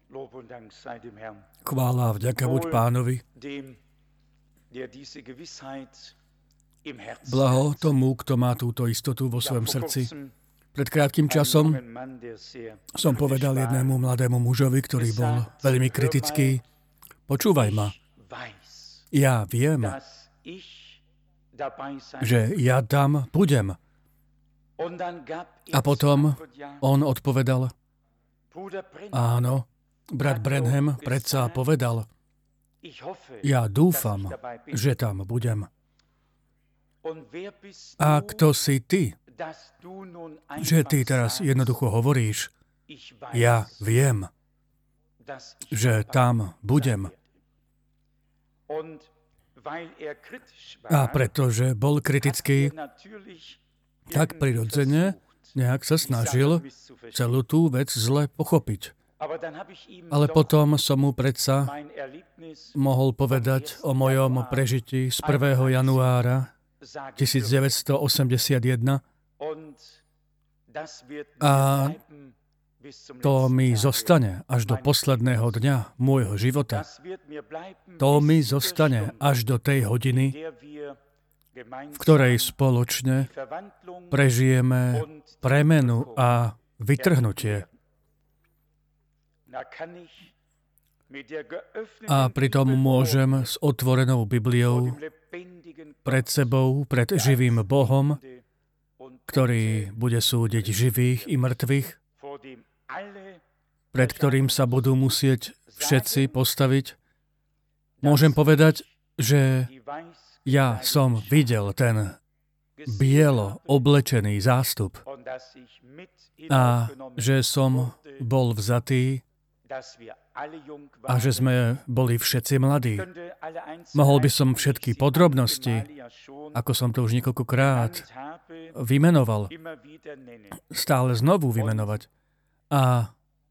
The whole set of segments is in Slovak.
Chvála a vďaka buď Pánovi. Blaho tomu, kto má túto istotu vo svojom srdci. Pred krátkym časom som povedal jednému mladému mužovi, ktorý bol veľmi kritický: počúvaj ma, ja viem, že ja tam budem. A potom on odpovedal: áno, brat Branham predsa povedal, ja dúfam, že tam budem. A kto si ty, že ty teraz jednoducho hovoríš, ja viem, že tam budem. A pretože bol kritický, tak prirodzene nejak sa snažil celú tú vec zle pochopiť. Ale potom som mu predsa mohol povedať o mojom prežití z 1. januára 1981 a to mi zostane až do posledného dňa môjho života. To mi zostane až do tej hodiny, v ktorej spoločne prežijeme premenu a vytrhnutie. A pritom môžem s otvorenou Bibliou pred sebou, pred živým Bohom, ktorý bude súdiť živých i mŕtvych, pred ktorým sa budú musieť všetci postaviť, môžem povedať, že ja som videl ten bielo oblečený zástup a že som bol vzatý a že sme boli všetci mladí. Mohol by som všetky podrobnosti, ako som to už niekoľkokrát vymenoval, stále znovu vymenovať. A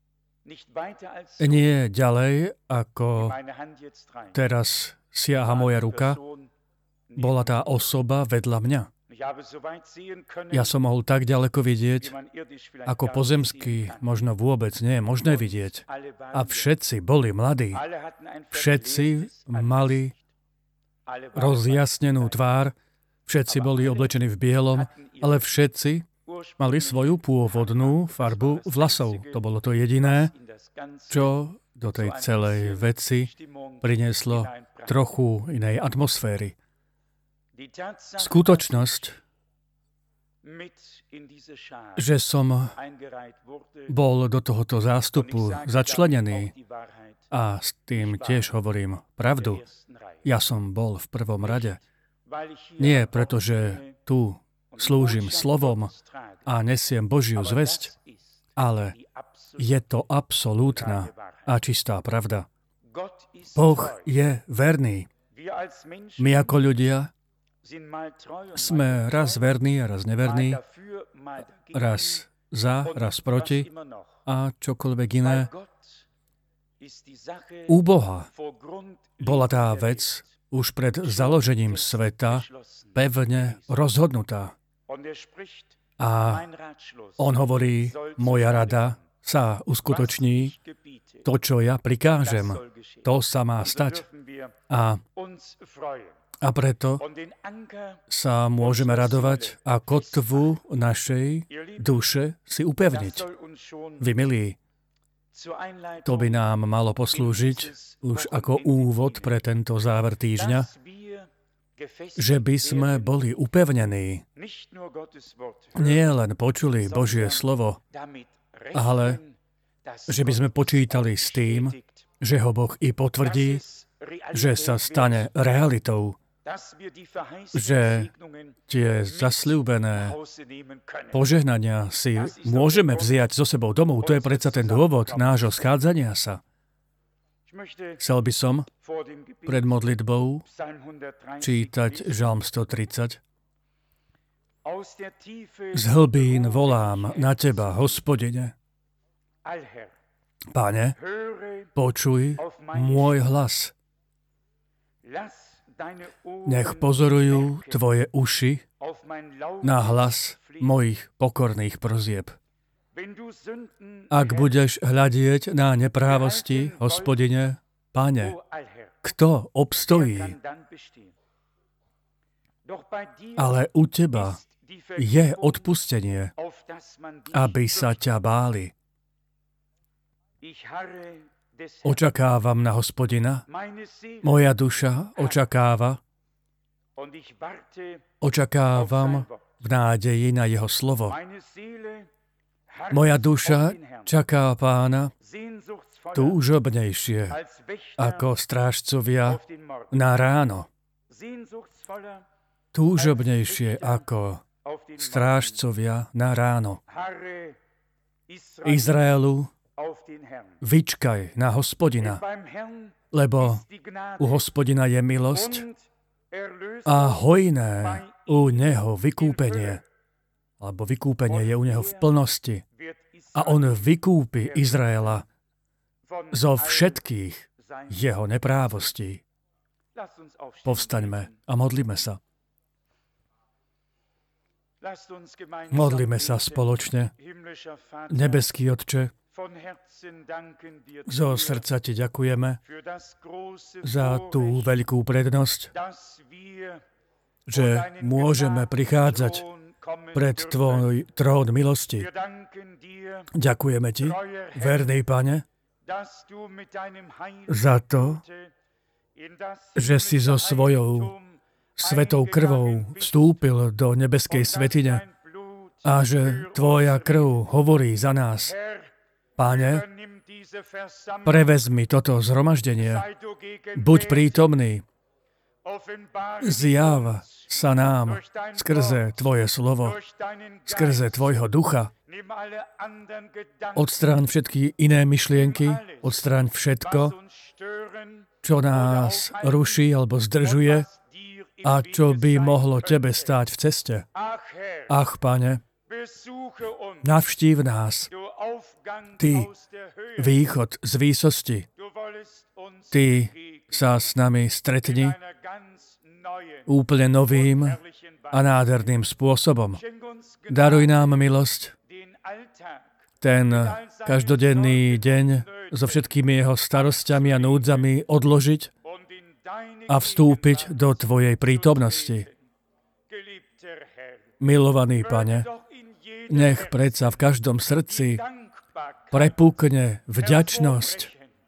nie ďalej, ako teraz siaha moja ruka, bola tá osoba vedľa mňa. Ja som mohol tak ďaleko vidieť, ako pozemský možno vôbec nie je možné vidieť. A všetci boli mladí. Všetci mali rozjasnenú tvár, všetci boli oblečení v bielom, ale všetci mali svoju pôvodnú farbu vlasov. To bolo to jediné, čo do tej celej veci prinieslo trochu inej atmosféry. Skutočnosť, že som bol do tohoto zástupu začlenený, a s tým tiež hovorím pravdu, ja som bol v prvom rade. Nie preto, že tu slúžim slovom a nesiem Božiu zvesť, ale je to absolútna a čistá pravda. Boh je verný. My ako ľudia sme raz verní a raz neverní, raz za, raz proti a čokoľvek iné. U Boha bola tá vec už pred založením sveta pevne rozhodnutá. A on hovorí, moja rada sa uskutoční, to, čo ja prikážem, to sa má stať. A preto sa môžeme radovať a kotvu našej duše si upevniť. Vy milí, to by nám malo poslúžiť už ako úvod pre tento záver týždňa, že by sme boli upevnení. Nie len počuli Božie slovo, ale že by sme počítali s tým, že ho Boh i potvrdí, že sa stane realitou, že tie zasľúbené požehnania si môžeme vziať so sebou domov. To je predsa ten dôvod nášho schádzania sa. Chcel by som pred modlitbou čítať Žalm 130. Z hlbín volám na teba, Hospodine. Pane, počuj môj hlas. Nech pozorujú tvoje uši na hlas mojich pokorných prosieb. Ak budeš hľadieť na neprávosti, Hospodine, Pane, kto obstojí? Ale u Teba je odpustenie, aby sa ťa báli. Očakávam na Hospodina, moja duša očakávam v nádeji na jeho slovo. Moja duša čaká Pána túžobnejšie ako strážcovia na ráno. Túžobnejšie ako strážcovia na ráno. Izraelu, vyčkaj na Hospodina, lebo u Hospodina je milosť a hojné u neho vykúpenie. Alebo vykúpenie je u neho v plnosti. A on vykúpi Izraela zo všetkých jeho neprávostí. Povstaňme a modlíme sa. Modlíme sa spoločne. Nebeský Otče, zo srdca Ti ďakujeme za tú veľkú prednosť, že môžeme prichádzať pred Tvoj trón milosti. Ďakujeme Ti, verný Pane, za to, že si so svojou svetou krvou vstúpil do nebeskej svätyne a že Tvoja krv hovorí za nás. Páne, prevezmi toto zhromaždenie, buď prítomný, zjav sa nám skrze Tvoje slovo, skrze Tvojho ducha. Odstráň všetky iné myšlienky, odstráň všetko, čo nás ruší alebo zdržuje a čo by mohlo Tebe stáť v ceste. Ach, Pane, navštív nás, Ty, východ z výsosti. Ty sa s nami stretni úplne novým a nádherným spôsobom. Daruj nám milosť, ten každodenný deň so všetkými jeho starosťami a núdzami odložiť a vstúpiť do Tvojej prítomnosti. Milovaný Pane, nech predsa v každom srdci prepukne vďačnosť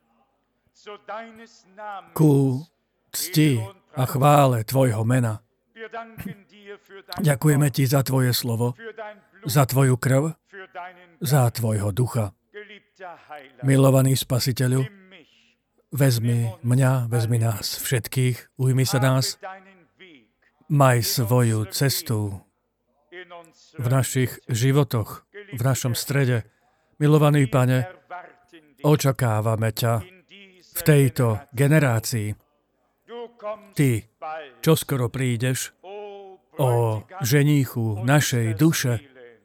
ku cti a chvále Tvojho mena. Ďakujeme Ti za Tvoje slovo, za Tvoju krv, za Tvojho ducha. Milovaný Spasiteľu, vezmi mňa, vezmi nás všetkých, ujmi sa nás, maj svoju cestu v našich životoch, v našom strede. Milovaný Pane, očakávame ťa v tejto generácii. Ty, čoskoro prídeš, o ženíchu našej duše,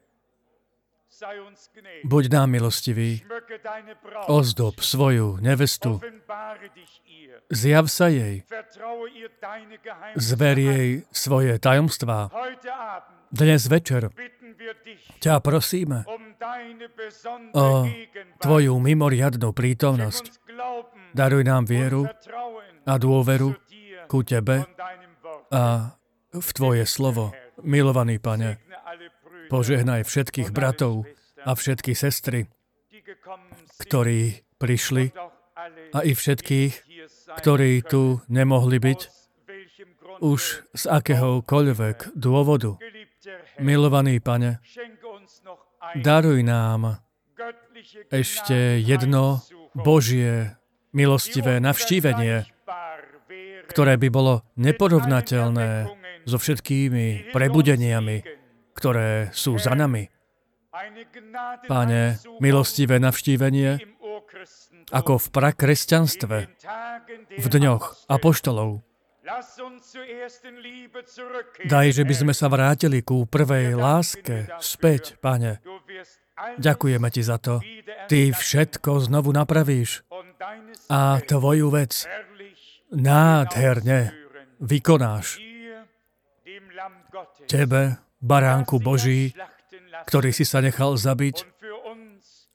buď nám milostivý, ozdob svoju nevestu, zjav sa jej, zver jej svoje tajomstvá. Dnes večer ťa prosíme o Tvoju mimoriadnu prítomnosť. Daruj nám vieru a dôveru ku Tebe a v Tvoje slovo. Milovaný Pane, požehnaj všetkých bratov a všetky sestry, ktorí prišli a i všetkých, ktorí tu nemohli byť už z akéhokoľvek dôvodu. Milovaný Pane, daruj nám ešte jedno Božie milostivé navštívenie, ktoré by bolo neporovnateľné so všetkými prebudeniami, ktoré sú za nami. Pane, milostivé navštívenie, ako v prakresťanstve, v dňoch apoštolov. Daj, že by sme sa vrátili ku prvej láske späť, Pane. Ďakujeme Ti za to. Ty všetko znovu napravíš a Tvoju vec nádherne vykonáš. Tebe, baránku Boží, ktorý si sa nechal zabiť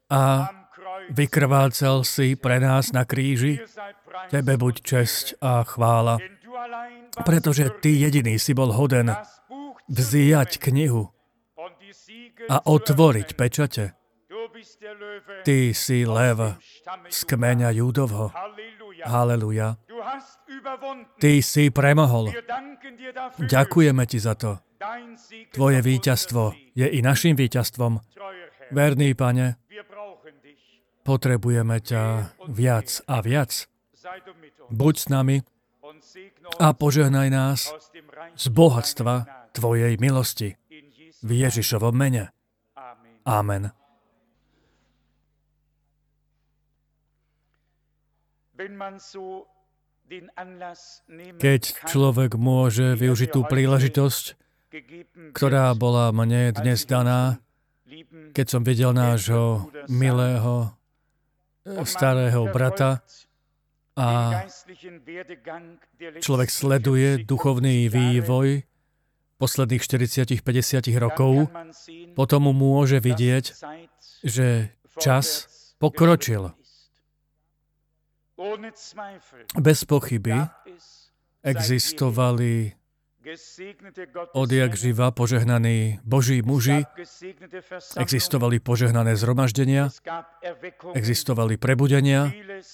a vykrvácal si pre nás na kríži. Tebe buď česť a chvála, pretože Ty jediný si bol hoden vziať knihu a otvoriť pečate. Ty si lev z kmeňa Júdovho. Haleluja. Ty si premohol. Ďakujeme Ti za to. Tvoje víťazstvo je i našim víťazstvom. Verný Pane, potrebujeme ťa viac a viac. Buď s nami a požehnaj nás z bohatstva Tvojej milosti. V Ježišovom mene. Amen. Keď človek môže využiť tú príležitosť, ktorá bola mne dnes daná, keď som videl nášho milého starého brata a človek sleduje duchovný vývoj posledných 40-50 rokov, potom mu môže vidieť, že čas pokročil. Bez pochyby existovali odjak živa požehnaní Boží muži, existovali požehnané zhromaždenia, existovali prebudenia.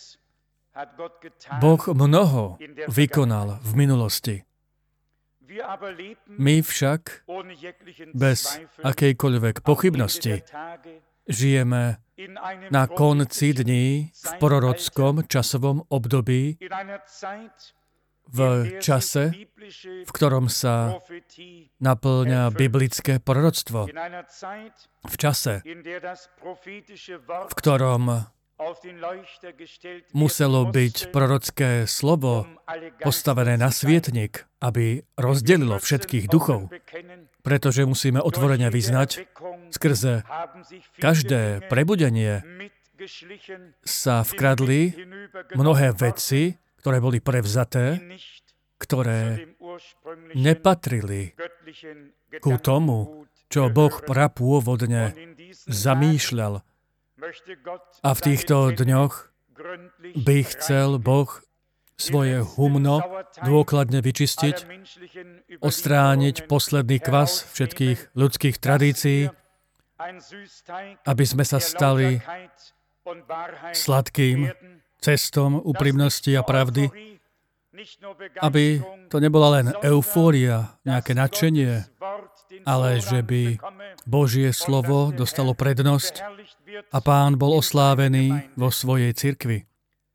Boh mnoho vykonal v minulosti. My však bez akejkoľvek pochybnosti žijeme na konci dní v prorockom časovom období, v čase, v ktorom sa naplňa biblické proroctvo. V čase, v ktorom muselo byť prorocké slovo postavené na svietnik, aby rozdelilo všetkých duchov, pretože musíme otvorene vyznať, skrze každé prebudenie sa vkradli mnohé veci, ktoré boli prevzaté, ktoré nepatrili ku tomu, čo Boh prapôvodne zamýšľal. A v týchto dňoch by chcel Boh svoje humno dôkladne vyčistiť, odstrániť posledný kvas všetkých ľudských tradícií, aby sme sa stali sladkým cestom úprimnosti a pravdy, aby to nebola len eufória, nejaké nadšenie, ale že by Božie slovo dostalo prednosť a Pán bol oslávený vo svojej cirkvi.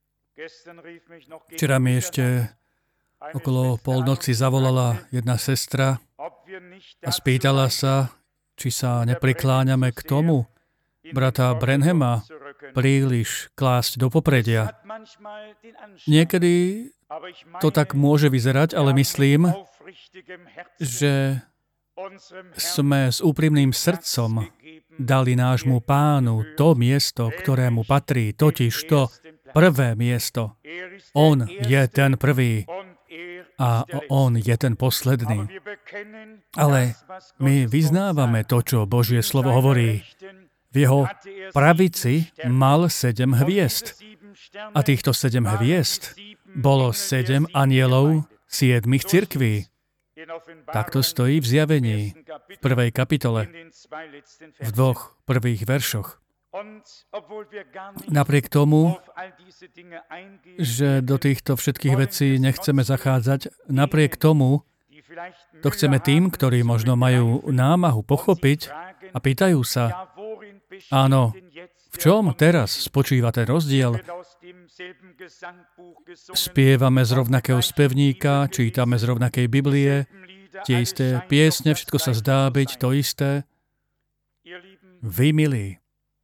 Včera mi ešte okolo polnoci zavolala jedna sestra a spýtala sa, či sa neprikláňame k tomu, brata Branhama príliš klásť do popredia. Niekedy to tak môže vyzerať, ale myslím, že sme s úprimným srdcom dali nášmu Pánu to miesto, ktorému patrí, totiž to prvé miesto. On je ten prvý a on je ten posledný. Ale my vyznávame to, čo Božie slovo hovorí. V jeho pravici mal 7 hviezd. A týchto 7 hviezd bolo 7 anielov 7 cirkví. Takto stojí v Zjavení, v 1. kapitole, v 2 prvých veršoch. Napriek tomu, že do týchto všetkých vecí nechceme zachádzať, napriek tomu to chceme tým, ktorí možno majú námahu pochopiť a pýtajú sa, áno, v čom teraz spočíva ten rozdiel? Spievame z rovnakého spevníka, čítame z rovnakej Biblie, tie isté piesne, všetko sa zdá byť to isté. Vy, milí,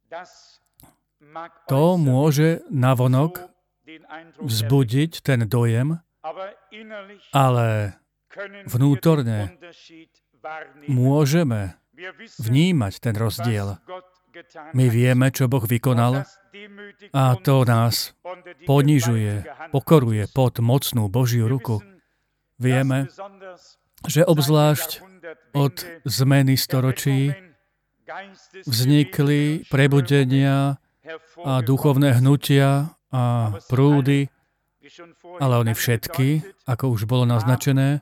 to môže navonok vzbudiť ten dojem, ale vnútorne môžeme vnímať ten rozdiel. My vieme, čo Boh vykonal a to nás ponižuje, pokoruje pod mocnú Božiu ruku. Vieme, že obzvlášť od zmeny storočí vznikli prebudenia a duchovné hnutia a prúdy, ale oni všetky, ako už bolo naznačené,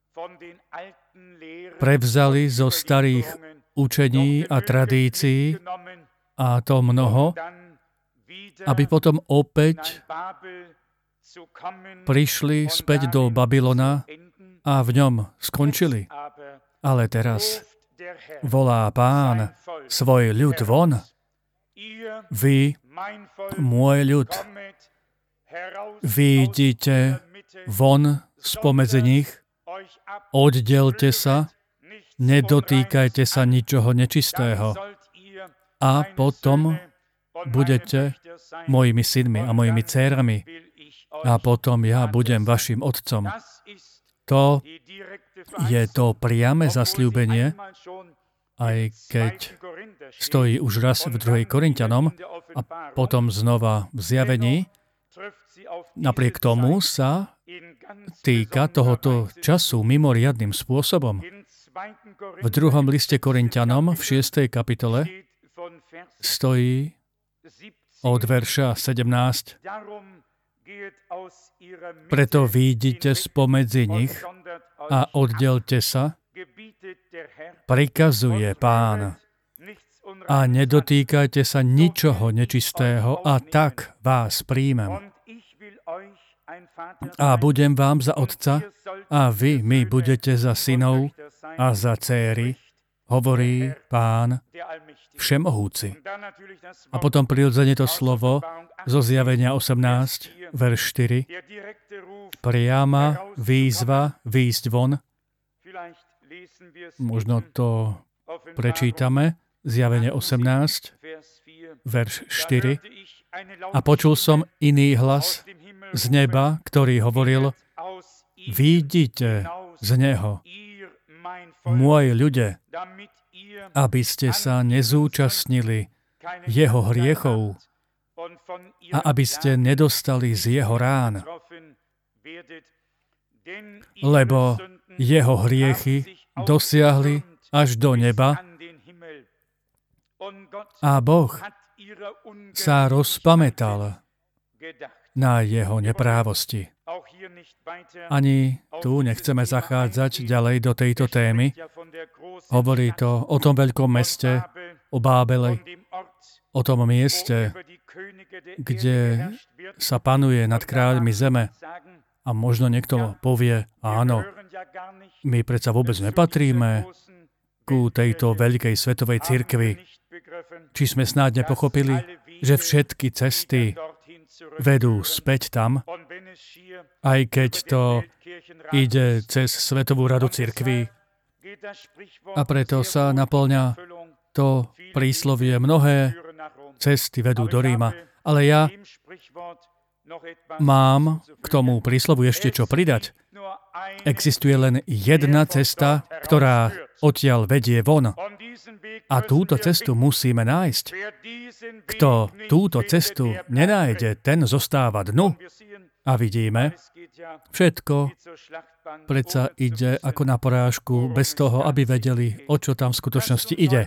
prevzali zo starých učení a tradícií a to mnoho, aby potom opäť prišli späť do Babylona a v ňom skončili. Ale teraz volá Pán svoj ľud von. Vy, môj ľud, vyjdite von spomedzi nich, oddelte sa, nedotýkajte sa ničoho nečistého a potom budete mojimi synmi a mojimi dcérami a potom ja budem vašim otcom. To je to priame zasľúbenie, aj keď stojí už raz v 2. Korinťanom a potom znova v Zjavení. Napriek tomu sa týka tohoto času mimoriadnym spôsobom. V 2. liste Korinťanom v 6. kapitole stojí od verša 17. Preto výjdite spomedzi nich a oddelte sa, prikazuje Pán, a nedotýkajte sa ničoho nečistého a tak vás príjmem. A budem vám za otca a vy mi budete za synov a za dcéry, hovorí Pán Všemohúci. A potom prirodzene to slovo zo Zjavenia 18, verš 4. Priama výzva výjsť von. Možno to prečítame. Zjavenie 18, verš 4. A počul som iný hlas z neba, ktorý hovoril: Výjdite z neho, môj ľude, aby ste sa nezúčastnili jeho hriechov a aby ste nedostali z jeho rán. Lebo jeho hriechy dosiahli až do neba a Boh sa rozpamätal na jeho neprávosti. Ani tu nechceme zachádzať ďalej do tejto témy. Hovorí to o tom veľkom meste, o Bábele, o tom mieste, kde sa panuje nad kráľmi zeme. A možno niekto povie: áno, my predsa vôbec nepatríme ku tejto veľkej svetovej cirkvi. Či sme snáď nepochopili, že všetky cesty vedú späť tam, aj keď to ide cez Svetovú radu cirkví. A preto sa naplňa to príslovie: mnohé cesty vedú do Ríma. Ale ja mám k tomu príslovu ešte čo pridať. Existuje len jedna cesta, ktorá odtiaľ vedie von. A túto cestu musíme nájsť. Kto túto cestu nenájde, ten zostáva dnu. A vidíme, všetko predsa ide ako na porážku, bez toho, aby vedeli, o čo tam v skutočnosti ide.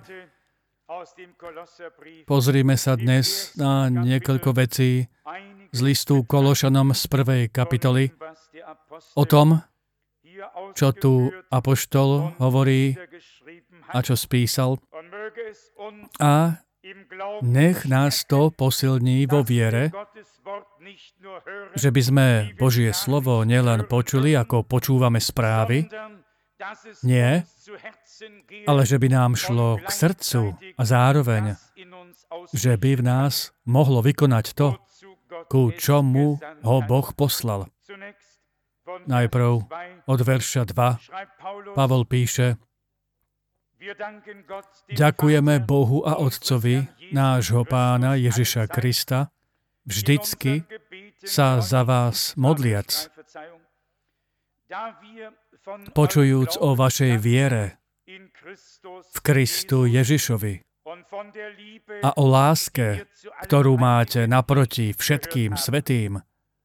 Pozrime sa dnes na niekoľko vecí z listu Kološanom z 1. kapitoly o tom, čo tu apoštol hovorí a čo spísal. A nech nás to posilní vo viere, že by sme Božie slovo nielen počuli, ako počúvame správy, nie, ale že by nám šlo k srdcu a zároveň, že by v nás mohlo vykonať to, ku čomu ho Boh poslal. Najprv od verša 2 Pavol píše: Ďakujeme Bohu a Otcovi nášho Pána Ježiša Krista, vždycky sa za vás modliac, počujúc o vašej viere v Kristu Ježišovi a o láske, ktorú máte naproti všetkým svätým.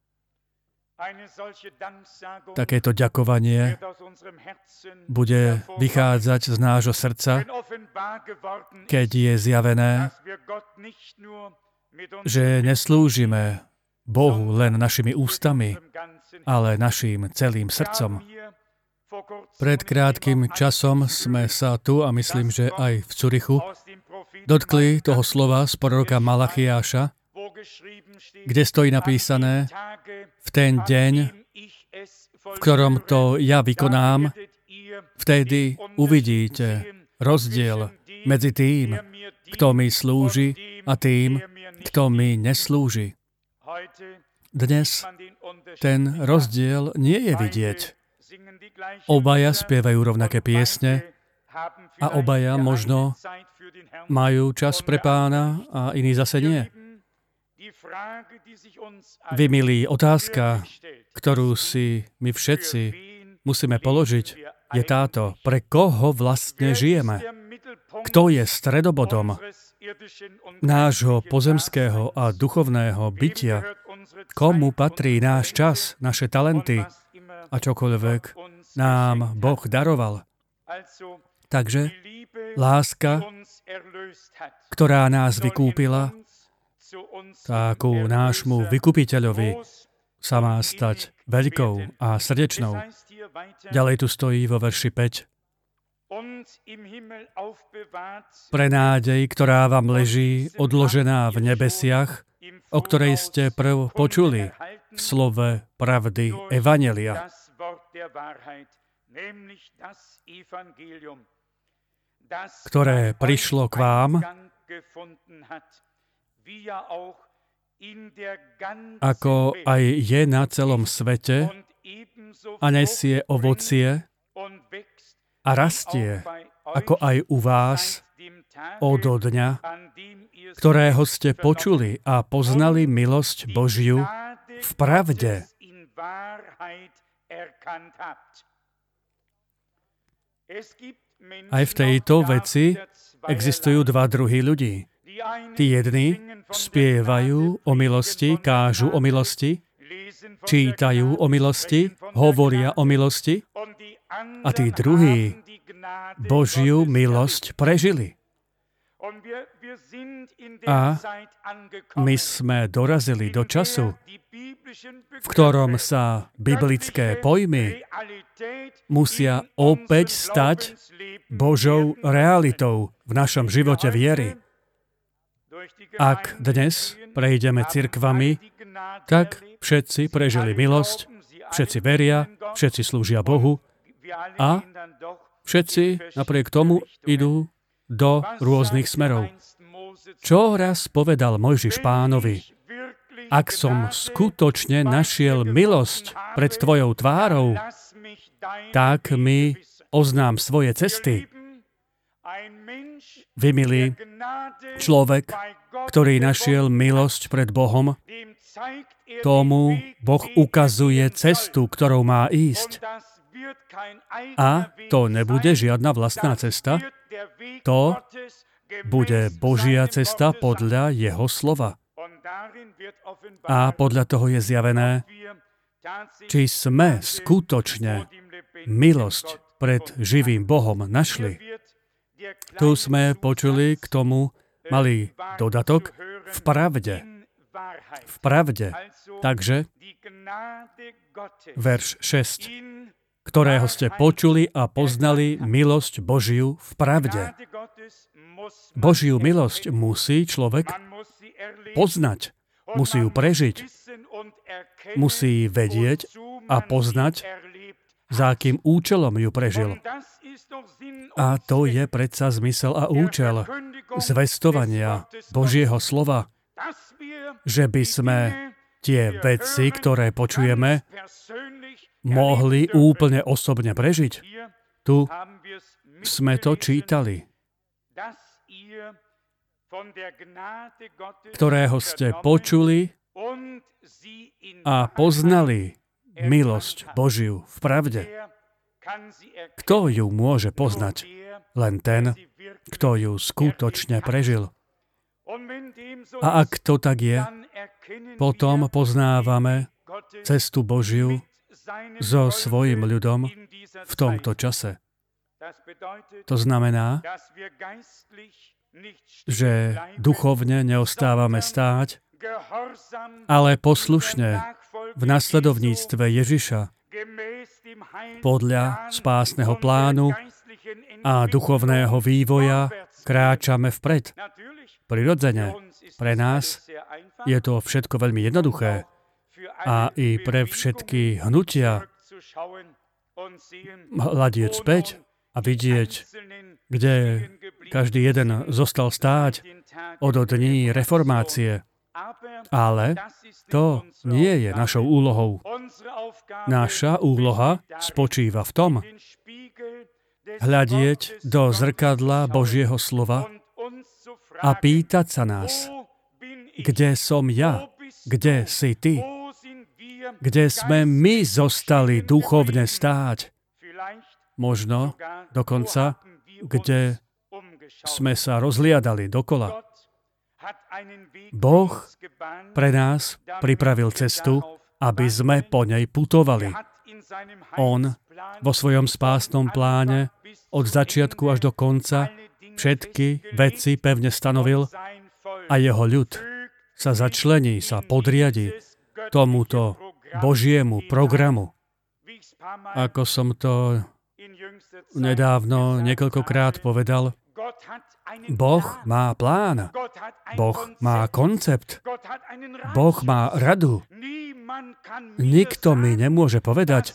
Takéto ďakovanie bude vychádzať z nášho srdca, keď je zjavené, že neslúžime Bohu len našimi ústami, ale naším celým srdcom. Pred krátkym časom sme sa tu, a myslím, že aj v Curychu, dotkli toho slova z proroka Malachiáša, kde stojí napísané: v ten deň, v ktorom to ja vykonám, vtedy uvidíte rozdiel medzi tým, kto mi slúži, a tým, kto mi neslúži. Dnes ten rozdiel nie je vidieť. Obaja spievajú rovnaké piesne a obaja možno majú čas pre Pána a iní zase nie. Vy, milí, otázka, ktorú si my všetci musíme položiť, je táto: pre koho vlastne žijeme? Kto je stredobodom nášho pozemského a duchovného bytia? Komu patrí náš čas, naše talenty a čokoľvek nám Boh daroval? Takže láska, ktorá nás vykúpila, tá ku nášmu vykupiteľovi sa má stať veľkou a srdečnou. Ďalej tu stojí vo verši 5. Pre nádej, ktorá vám leží odložená v nebesiach, o ktorej ste prv počuli v slove pravdy Evanjelia, ktoré prišlo k vám, ako aj je na celom svete, a nesie ovocie a rastie, ako aj u vás, od dňa, ktorého ste počuli a poznali milosť Božiu v pravde. Aj v tejto veci existujú dva druhy ľudí. Tí jedni spievajú o milosti, kážu o milosti, čítajú o milosti, hovoria o milosti, a tí druhí Božiu milosť prežili. A my sme dorazili do času, v ktorom sa biblické pojmy musia opäť stať Božou realitou v našom živote viery. Ak dnes prejdeme cirkvami, tak všetci prežili milosť, všetci veria, všetci slúžia Bohu a všetci napriek tomu idú do rôznych smerov. Čo raz povedal Mojžiš Pánovi: ak som skutočne našiel milosť pred tvojou tvárou, tak mi oznám svoje cesty. Vy, milí, človek, ktorý našiel milosť pred Bohom, tomu Boh ukazuje cestu, ktorou má ísť. A to nebude žiadna vlastná cesta, to bude Božia cesta podľa jeho slova. A podľa toho je zjavené, či sme skutočne milosť pred živým Bohom našli. Tu sme počuli k tomu malý dodatok: v pravde. V pravde. Takže verš 6. Ktorého ste počuli a poznali milosť Božiu v pravde. Božiu milosť musí človek poznať, musí ju prežiť, musí vedieť a poznať, za akým účelom ju prežil. A to je predsa zmysel a účel zvestovania Božieho slova, že by sme tie veci, ktoré počujeme, mohli úplne osobne prežiť. Tu sme to čítali. Ktorého ste počuli a poznali milosť Božiu v pravde. Kto ju môže poznať? Len ten, kto ju skutočne prežil. A ak to tak je, potom poznávame cestu Božiu so svojím ľudom v tomto čase. To znamená, že duchovne neostávame stáť, ale poslušne v nasledovníctve Ježiša podľa spásneho plánu a duchovného vývoja kráčame vpred. Prirodzene, pre nás je to všetko veľmi jednoduché a i pre všetky hnutia hľadieť späť a vidieť, kde každý jeden zostal stáť od dní reformácie. Ale to nie je našou úlohou. Naša úloha spočíva v tom, hľadieť do zrkadla Božieho slova a pýtať sa nás, kde som ja, kde si ty, kde sme my zostali duchovne stáť. Možno dokonca, kde sme sa rozliadali dokola. Boh pre nás pripravil cestu, aby sme po nej putovali. On vo svojom spásnom pláne od začiatku až do konca všetky veci pevne stanovil a jeho ľud sa začlení, sa podriadi tomuto Božiemu programu. Ako som to nedávno niekoľkokrát povedal, Boh má plán, Boh má koncept, Boh má radu. Nikto mi nemôže povedať,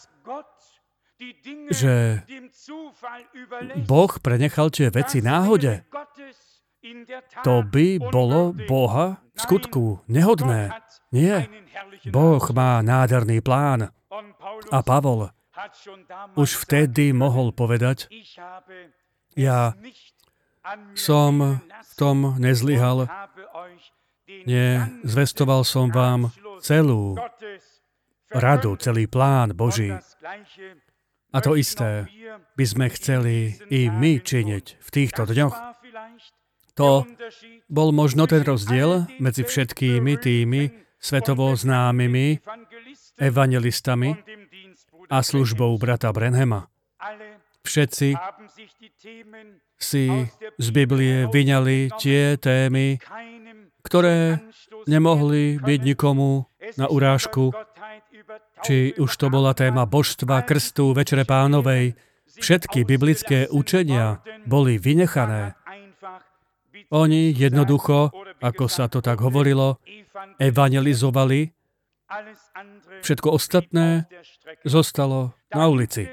že Boh prenechal tie veci náhode. To by bolo Boha v skutku nehodné. Nie. Boh má nádherný plán. A Pavol už vtedy mohol povedať, ja som v tom nezlyhal, zvestoval som vám celú radu, celý plán Boží. A to isté by sme chceli i my činiť v týchto dňoch. To bol možno ten rozdiel medzi všetkými tými svetovo známymi evangelistami a službou brata Branhama. Všetci si z Biblie vyňali tie témy, ktoré nemohli byť nikomu na urážku, či už to bola téma božstva, krstu, Večere Pánovej. Všetky biblické učenia boli vynechané. Oni jednoducho, ako sa to tak hovorilo, evangelizovali. Všetko ostatné zostalo na ulici.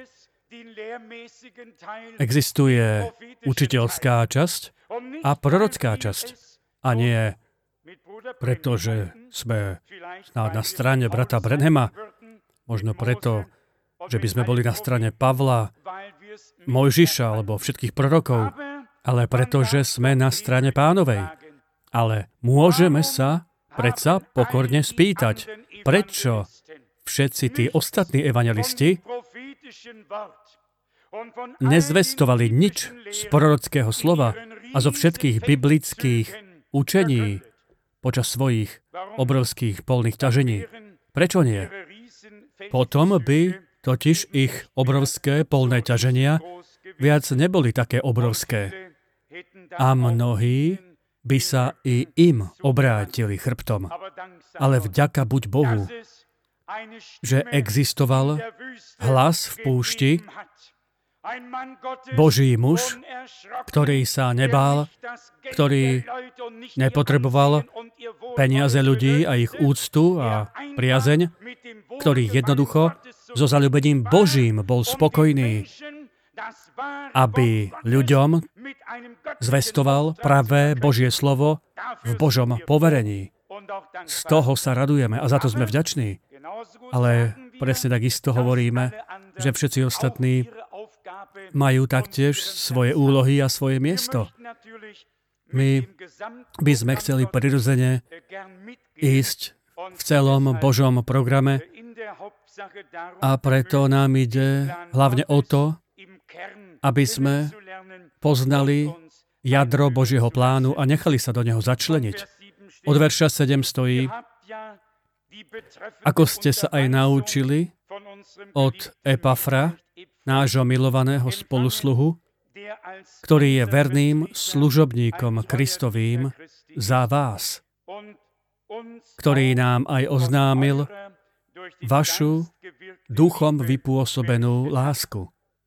Existuje učiteľská časť a prorocká časť. A nie pretože sme na strane brata Branhama, možno preto, že by sme boli na strane Pavla, Mojžiša alebo všetkých prorokov, ale preto, že sme na strane Pánovej. Ale môžeme sa predsa pokorne spýtať, prečo všetci tí ostatní evangelisti nezvestovali nič z prorockého slova a zo všetkých biblických učení počas svojich obrovských polných ťažení. Prečo nie? Potom by totiž ich obrovské polné ťaženia viac neboli také obrovské. A mnohí by sa i im obrátili chrbtom. Ale vďaka buď Bohu, že existoval hlas v púšti, Boží muž, ktorý sa nebál, ktorý nepotreboval peniaze ľudí a ich úctu a priazeň, ktorý jednoducho so zaľúbením Božím bol spokojný, aby ľuďom zvestoval pravé Božie slovo v Božom poverení. Z toho sa radujeme a za to sme vďační. Ale presne takisto hovoríme, že všetci ostatní majú taktiež svoje úlohy a svoje miesto. My by sme chceli prirodzene ísť v celom Božom programe a preto nám ide hlavne o to, aby sme poznali jadro Božieho plánu a nechali sa do neho začleniť. Od verša 7 stojí, ako ste sa aj naučili od Epafra, nášho milovaného spolusluhu, ktorý je verným služobníkom Kristovým za vás, ktorý nám aj oznámil vašu duchom vypôsobenú lásku.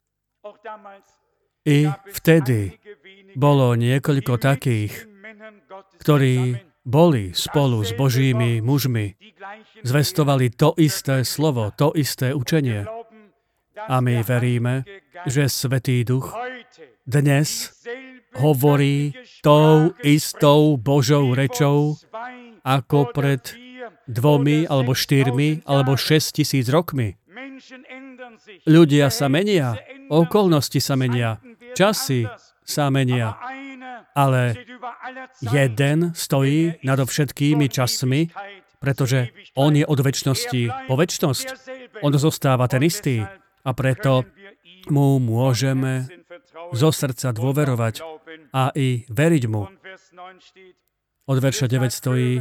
I vtedy bolo niekoľko takých, ktorí boli spolu s Božími mužmi, zvestovali to isté slovo, to isté učenie. A my veríme, že Svätý Duch dnes hovorí tou istou Božou rečou, ako pred 2 alebo 4 alebo 6 000 rokmi. Ľudia sa menia, okolnosti sa menia, časy sa menia, ale jeden stojí nad všetkými časmi, pretože on je od večnosti po večnosť. On zostáva ten istý a preto mu môžeme zo srdca dôverovať a i veriť mu. Od verša 9 stojí: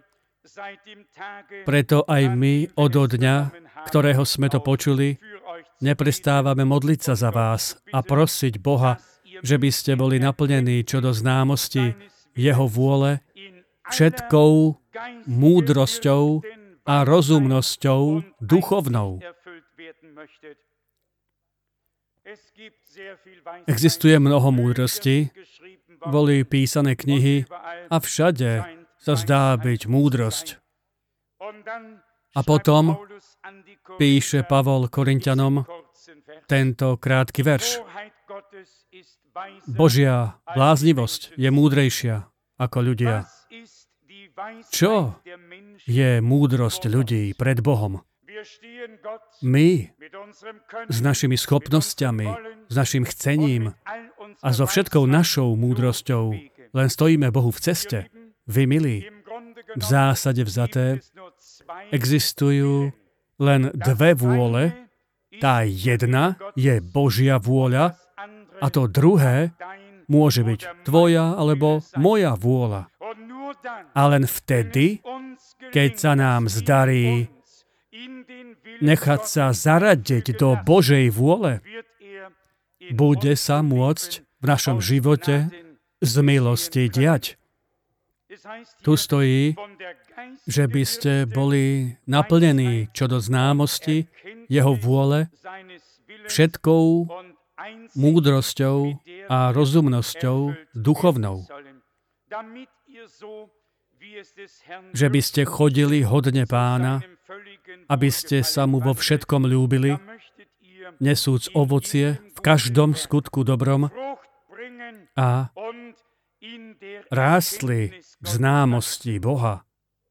preto aj my od dňa, ktorého sme to počuli, neprestávame modliť sa za vás a prosiť Boha, že by ste boli naplnení čo do známosti jeho vôle všetkou múdrosťou a rozumnosťou duchovnou. Existuje mnoho múdrosti, boli písané knihy a všade sa zdá byť múdrosť. A potom píše Pavol Korinťanom tento krátky verš. Božia bláznivosť je múdrejšia ako ľudia. Čo je múdrosť ľudí pred Bohom? My s našimi schopnosťami, s našim chcením a so všetkou našou múdrosťou len stojíme Bohu v ceste. Vy, milí, v zásade vzaté existujú len 2 vôle. Tá jedna je Božia vôľa a to druhé môže byť tvoja alebo moja vôľa. A len vtedy, keď sa nám zdarí nechať sa zaradiť do Božej vôle, bude sa môcť v našom živote z milosti diať. Tu stojí, že by ste boli naplnení čo do známosti jeho vôle všetkou múdrosťou a rozumnosťou duchovnou. Že by ste chodili hodne Pána, aby ste sa mu vo všetkom ľúbili, nesúc ovocie v každom skutku dobrom a rástli v známosti Boha.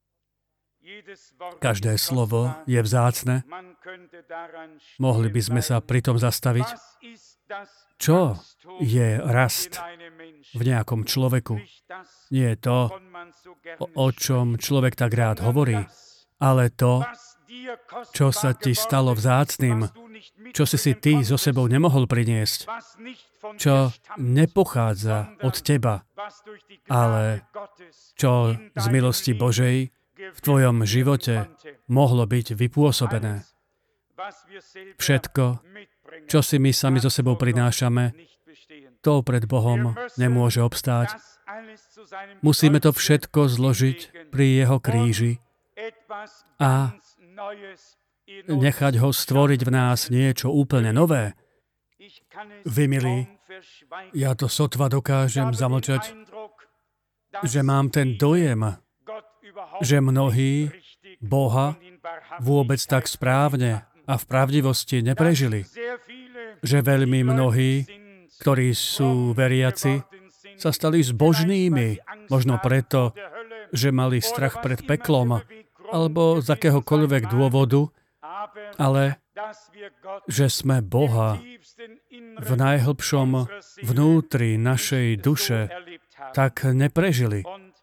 Každé slovo je vzácne. Mohli by sme sa pri tom zastaviť. Čo je rast v nejakom človeku? Nie je to, o čom človek tak rád hovorí, ale to, čo sa ti stalo vzácnym, čo si ty so sebou nemohol priniesť, čo nepochádza od teba, ale čo z milosti Božej v tvojom živote mohlo byť vypôsobené. Všetko, čo si my sami so sebou prinášame, to pred Bohom nemôže obstáť. Musíme to všetko zložiť pri jeho kríži a nechať ho stvoriť v nás niečo úplne nové. Vy, milí, ja to sotva dokážem zamlčať, že mám ten dojem, že mnohí Boha vôbec tak správne a v pravdivosti neprežili. Že veľmi mnohí, ktorí sú veriaci, sa stali zbožnými, možno preto, že mali strach pred peklom, alebo z akéhokoľvek dôvodu, ale že sme Boha v najhlbšom vnútri našej duše tak neprežili.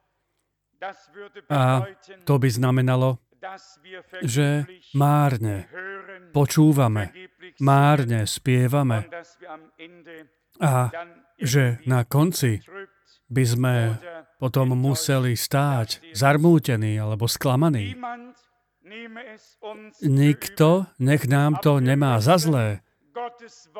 A to by znamenalo, že márne počúvame, márne spievame a že na konci by sme potom museli stáť zarmútení alebo sklamaní. Nikto nech nám to nemá za zlé.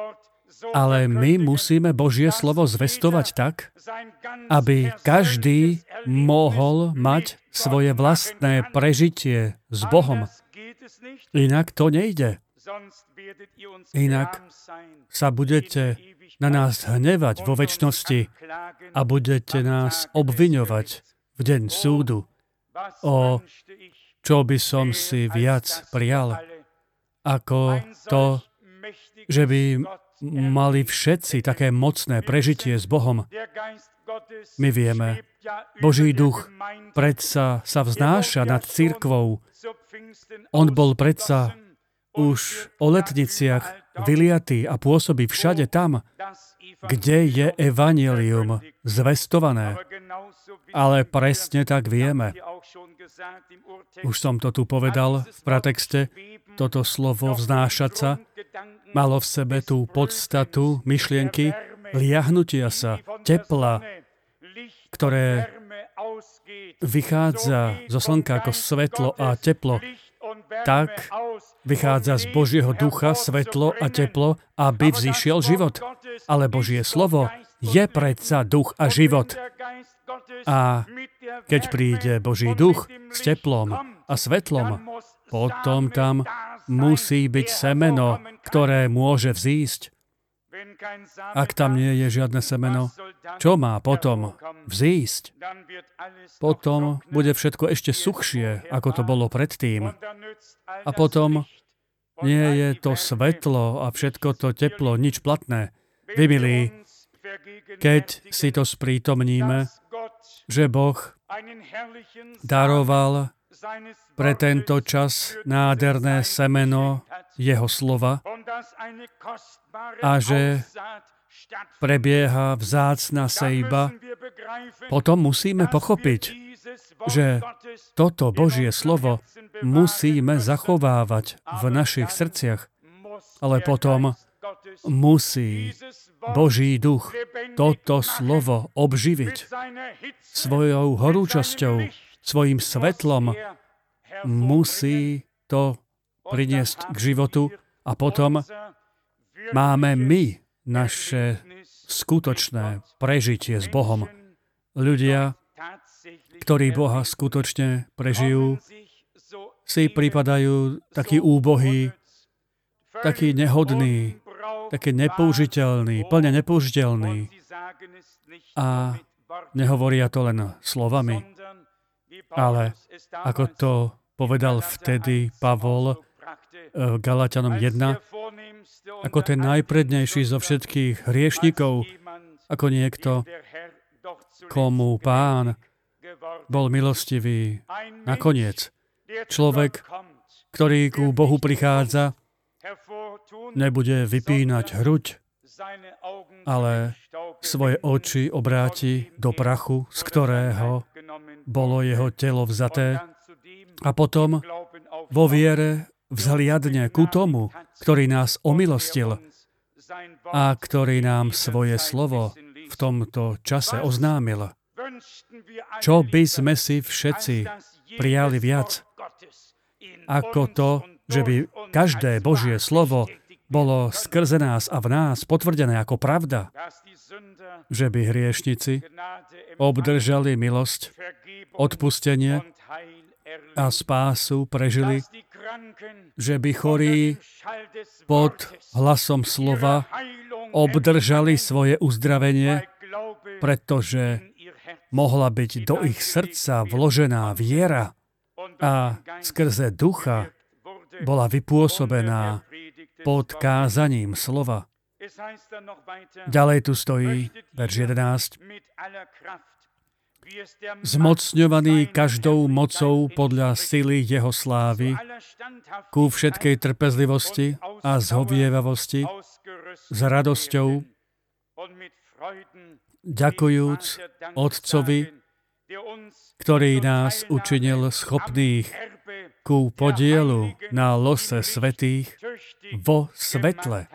Ale my musíme Božie slovo zvestovať tak, aby každý mohol mať svoje vlastné prežitie s Bohom. Inak to nejde. Inak sa budete na nás hnevať vo večnosti a budete nás obviňovať v deň súdu. O čo by som si viac prijal, ako to, že by mali všetci také mocné prežitie s Bohom. My vieme, Boží duch predsa sa vznáša nad cirkvou. On bol predsa už o letniciach vyliatý a pôsobí všade tam, kde je evanjelium zvestované. Ale presne tak vieme. Už som to tu povedal v pratexte, toto slovo vznášať sa malo v sebe tú podstatu myšlienky liahnutia sa, tepla, ktoré vychádza zo slnka ako svetlo a teplo. Tak vychádza z Božieho ducha svetlo a teplo, aby vzýšiel život. Ale Božie slovo je predsa duch a život. A keď príde Boží duch s teplom a svetlom, potom tam musí byť semeno, ktoré môže vzísť. Ak tam nie je žiadne semeno, čo má potom vzísť? Potom bude všetko ešte suchšie, ako to bolo predtým. A potom nie je to svetlo a všetko to teplo nič platné. Vy, milí, keď si to sprítomníme, že Boh daroval pre tento čas nádherné semeno jeho slova a že prebieha vzácna sejba, potom musíme pochopiť, že toto Božie slovo musíme zachovávať v našich srdciach, ale potom musí Boží duch toto slovo obživiť svojou horúčosťou, svojim svetlom, musí to priniesť k životu a potom máme my naše skutočné prežitie s Bohom. Ľudia, ktorí Boha skutočne prežijú, si pripadajú takí úbohí, takí nehodní, takí nepoužiteľní, plne nepoužiteľní. A nehovoria to len slovami, ale ako to povedal vtedy Pavol Galatianom 1, ako ten najprednejší zo všetkých hriešnikov, ako niekto, komu Pán bol milostivý. Nakoniec, človek, ktorý ku Bohu prichádza, nebude vypínať hruď, ale svoje oči obráti do prachu, z ktorého bolo jeho telo vzaté, a potom vo viere vzhliadne ku tomu, ktorý nás omilostil a ktorý nám svoje slovo v tomto čase oznámil. Čo by sme si všetci prijali viac, ako to, že by každé Božie slovo bolo skrze nás a v nás potvrdené ako pravda, že by hriešnici obdržali milosť, odpustenie a spásu prežili, že by chorí pod hlasom slova obdržali svoje uzdravenie, pretože mohla byť do ich srdca vložená viera a skrze ducha bola vypôsobená pod kázaním slova. Ďalej tu stojí, verš 11. Zmocňovaný každou mocou podľa sily jeho slávy, ku všetkej trpezlivosti a zhovievavosti, s radosťou, ďakujúc Otcovi, ktorý nás učinil schopných ku podielu na lose svätých vo svetle.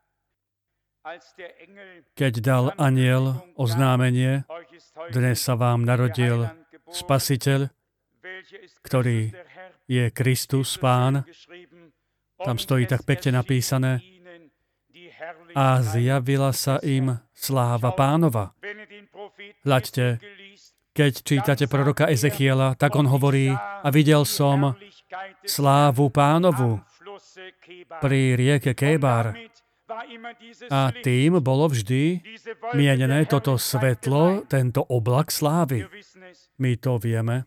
Keď dal anjel oznámenie, dnes sa vám narodil Spasiteľ, ktorý je Kristus, Pán. Tam stojí tak pekne napísané, a zjavila sa im sláva Pánova. Hľaďte, keď čítate proroka Ezechiela, tak on hovorí, a videl som slávu Pánovu pri rieke Kébar. A tým bolo vždy mienené toto svetlo, tento oblak slávy. My to vieme.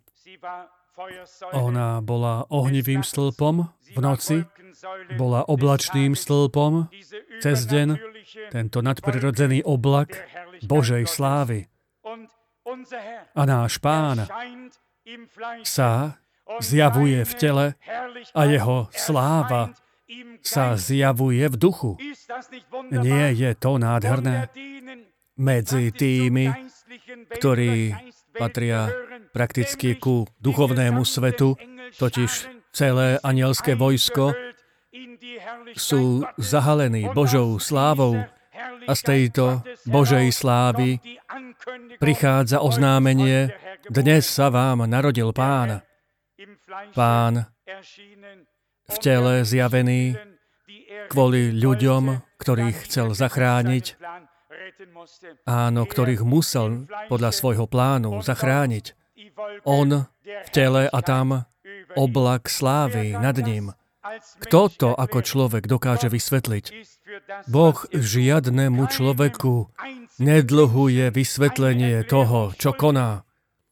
Ona bola ohnivým stĺpom v noci, bola oblačným stĺpom cez deň, tento nadprirodzený oblak Božej slávy. A náš Pán sa zjavuje v tele a jeho sláva sa zjavuje v duchu. Nie je to nádherné? Medzi tými, ktorí patria prakticky ku duchovnému svetu, totiž celé anielské vojsko, sú zahalení Božou slávou a z tejto Božej slávy prichádza oznámenie: dnes sa vám narodil Pán. Pán v tele zjavený kvôli ľuďom, ktorých chcel zachrániť, áno, ktorých musel podľa svojho plánu zachrániť. On v tele a tam oblak slávy nad ním. Kto to ako človek dokáže vysvetliť? Boh žiadnemu človeku nedlhuje vysvetlenie toho, čo koná.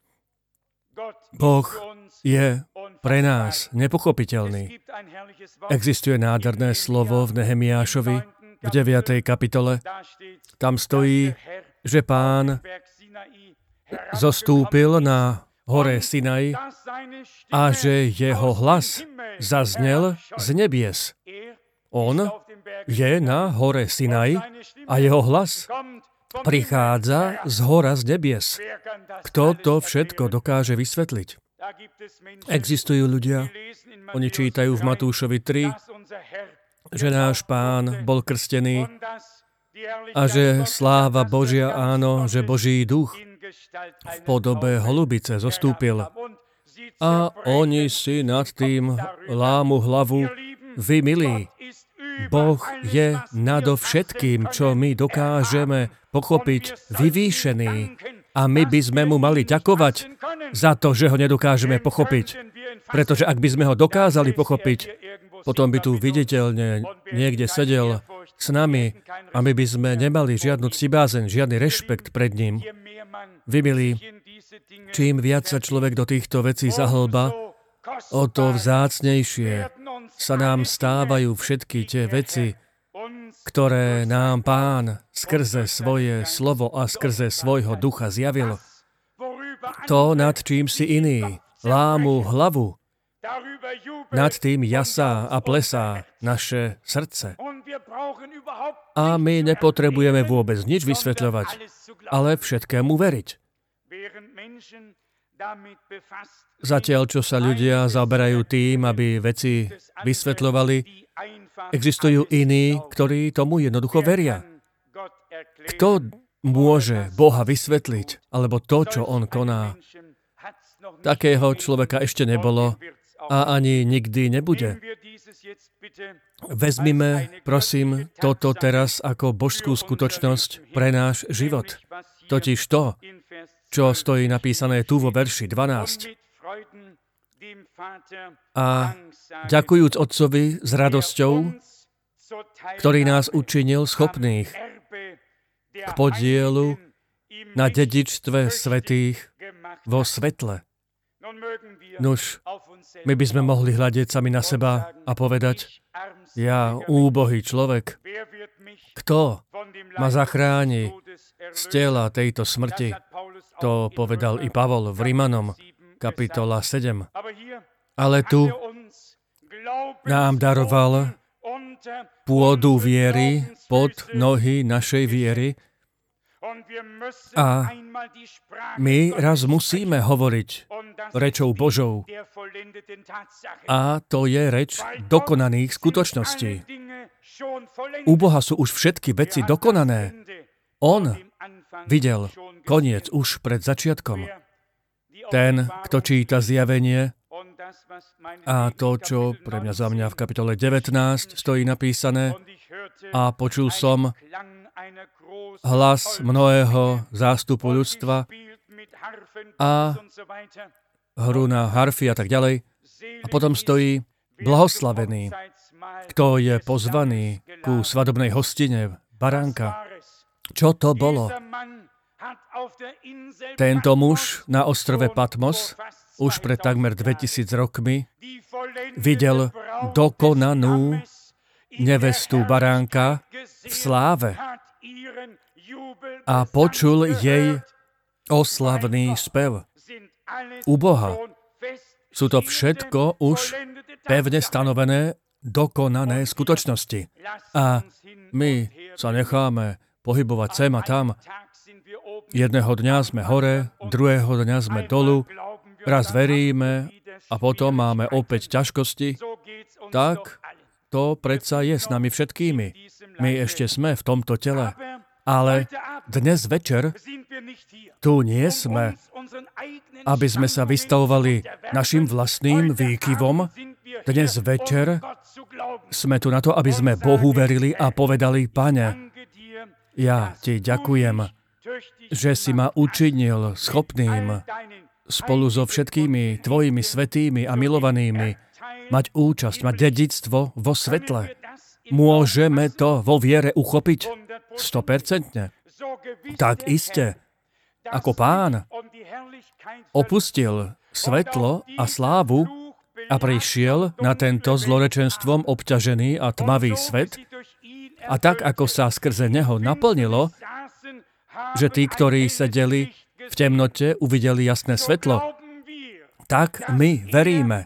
Boh je pre nás nepochopiteľný. Existuje nádherné slovo v Nehemiášovi v 9. kapitole. Tam stojí, že Pán zostúpil na hore Sinaj a že jeho hlas zaznel z nebies. On je na hore Sinaj a jeho hlas prichádza z hora z nebies. Kto to všetko dokáže vysvetliť? Existujú ľudia, oni čítajú v Matúšovi 3, že náš Pán bol krstený a že sláva Božia, áno, že Boží duch v podobe holubice zostúpil. A oni si nad tým lámu hlavu: vy milí, Boh je nadovšetkým, čo my dokážeme pochopiť, vyvýšený. A my by sme mu mali ďakovať za to, že ho nedokážeme pochopiť. Pretože ak by sme ho dokázali pochopiť, potom by tu viditeľne niekde sedel s nami a my by sme nemali žiadnu ctibázeň, žiadny rešpekt pred ním. Vy milí, čím viac sa človek do týchto vecí zahlba, o to vzácnejšie sa nám stávajú všetky tie veci, ktoré nám Pán skrze svoje slovo a skrze svojho ducha zjavil. To, nad čím si iný lámu hlavu, nad tým jasá a plesá naše srdce. A my nepotrebujeme vôbec nič vysvetľovať, ale všetkému veriť. Zatiaľ, čo sa ľudia zaoberajú tým, aby veci vysvetľovali, existujú iní, ktorí tomu jednoducho veria. Kto môže Boha vysvetliť, alebo to, čo on koná? Takého človeka ešte nebolo a ani nikdy nebude. Vezmime, prosím, toto teraz ako božskú skutočnosť pre náš život. Totiž to, čo stojí napísané tu vo verši 12. A ďakujúc Otcovi s radosťou, ktorý nás učinil schopných k podielu na dedičstve svätých vo svetle. Nuž, my by sme mohli hľadiť sami na seba a povedať: ja, úbohý človek, kto ma zachráni z tela tejto smrti? To povedal i Pavol v Rimanom, kapitola 7. Ale tu nám daroval pôdu viery pod nohy našej viery a my raz musíme hovoriť rečou Božou. A to je reč dokonaných skutočností. U Boha sú už všetky veci dokonané. On videl koniec už pred začiatkom. Ten, kto číta zjavenie, a to, čo pre mňa za mňa v kapitole 19 stojí napísané, a počul som hlas mnohého zástupu ľudstva a hru na harfy a tak ďalej. A potom stojí blahoslavený, kto je pozvaný ku svadobnej hostine baránka. Čo to bolo? Tento muž na ostrove Patmos už pred takmer 2000 rokmi videl dokonanú nevestu baránka v sláve a počul jej oslavný spev. U Boha sú to všetko už pevne stanovené, dokonané skutočnosti. A my sa necháme pohybovať sem a tam. Jedného dňa sme hore, druhého dňa sme dolu, raz veríme a potom máme opäť ťažkosti. Tak to predsa je s nami všetkými. My ešte sme v tomto tele. Ale dnes večer tu nie sme, aby sme sa vystavovali našim vlastným výkyvom. Dnes večer sme tu na to, aby sme Bohu verili a povedali: Pane, ja ti ďakujem, že si ma učinil schopným spolu so všetkými tvojimi svätými a milovanými mať účasť, mať dedičstvo vo svetle. Môžeme to vo viere uchopiť 100%. Tak iste, ako Pán opustil svetlo a slávu a prišiel na tento zlorečenstvom obťažený a tmavý svet, a tak, ako sa skrze neho naplnilo, že tí, ktorí sedeli v temnote, uvideli jasné svetlo, tak my veríme,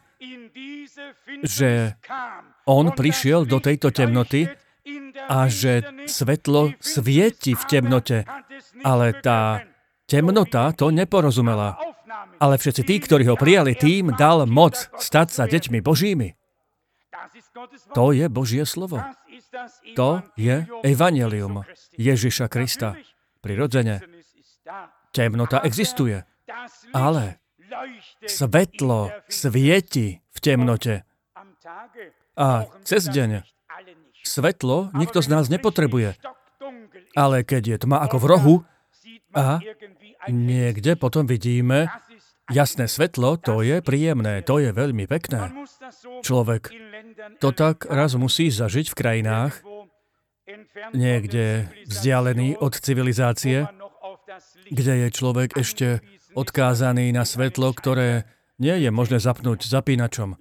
že on prišiel do tejto temnoty a že svetlo svieti v temnote, ale tá temnota to neporozumela. Ale všetci tí, ktorí ho prijali, tým dal moc stať sa deťmi Božími. To je Božie slovo. To je evanjelium Ježiša Krista. Prirodzene. Temnota existuje, ale svetlo svieti v temnote. A cez deň svetlo nikto z nás nepotrebuje. Ale keď je tma ako v rohu a niekde potom vidíme jasné svetlo, to je príjemné, to je veľmi pekné. Človek to tak raz musí zažiť v krajinách, niekde vzdialený od civilizácie, kde je človek ešte odkázaný na svetlo, ktoré nie je možné zapnúť zapínačom.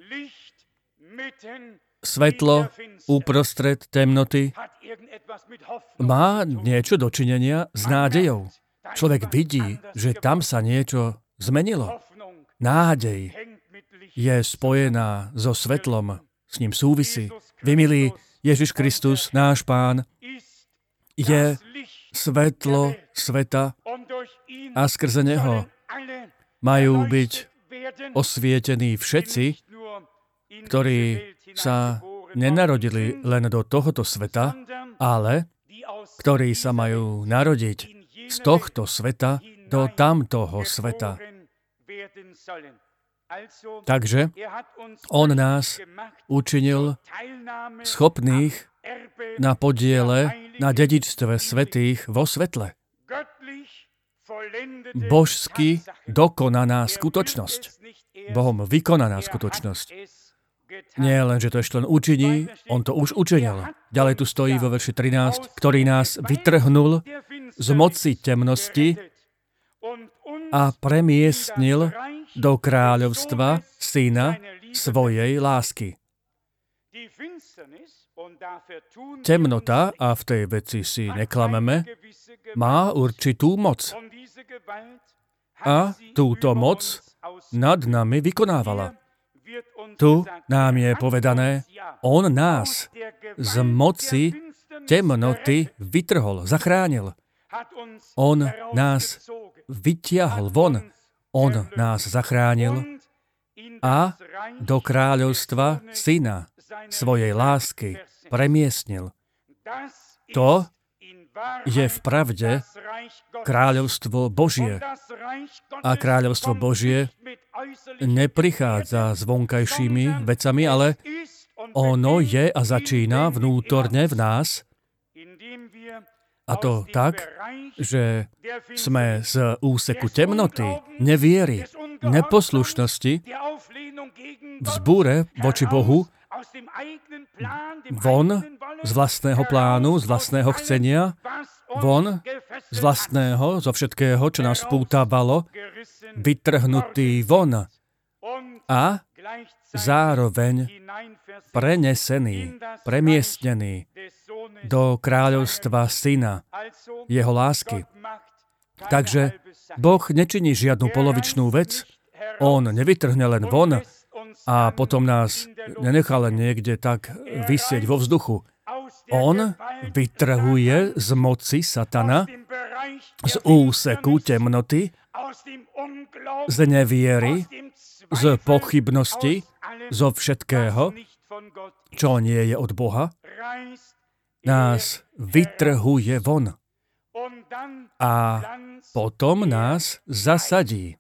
Svetlo uprostred temnoty má niečo dočinenia s nádejou. Človek vidí, že tam sa niečo zmenilo. Nádej je spojená so svetlom, s ním súvisí. Vy, milí, Ježiš Kristus, náš Pán, je svetlo sveta a skrze neho majú byť osvietení všetci, ktorí sa nenarodili len do tohoto sveta, ale ktorí sa majú narodiť z tohto sveta do tamtoho sveta. Takže on nás učinil schopných na podiele na dedičstve svätých vo svetle. Božsky dokonaná skutočnosť. Bohom vykonaná skutočnosť. Nie len, že to ešte len učiní, on to už učinil. Ďalej tu stojí vo verši 13, ktorý nás vytrhnul z moci temnosti a premiestnil do kráľovstva Syna svojej lásky. Temnota, a v tej veci si neklameme, má určitú moc. A túto moc nad nami vykonávala. Tu nám je povedané, on nás z moci temnoty vytrhol, zachránil. On nás vytiahol von, on nás zachránil a do kráľovstva Syna svojej lásky premiestnil. To je v pravde kráľovstvo Božie. A kráľovstvo Božie neprichádza s vonkajšími vecami, ale ono je a začína vnútorne v nás A to tak, že sme z úseku temnoty, neviery, neposlušnosti, vzbúre voči Bohu, von z vlastného plánu, z vlastného chcenia, von z vlastného, zo všetkého, čo nás pútavalo, vytrhnutý von a zároveň prenesený, premiestnený do kráľovstva Syna, jeho lásky. Takže Boh nečiní žiadnu polovičnú vec, on nevytrhne len von a potom nás nenechá len niekde tak visieť vo vzduchu. On vytrhuje z moci satana, z úseku temnoty, z neviery, z pochybnosti, zo všetkého, čo nie je od Boha, nás vytrhuje von a potom nás zasadí.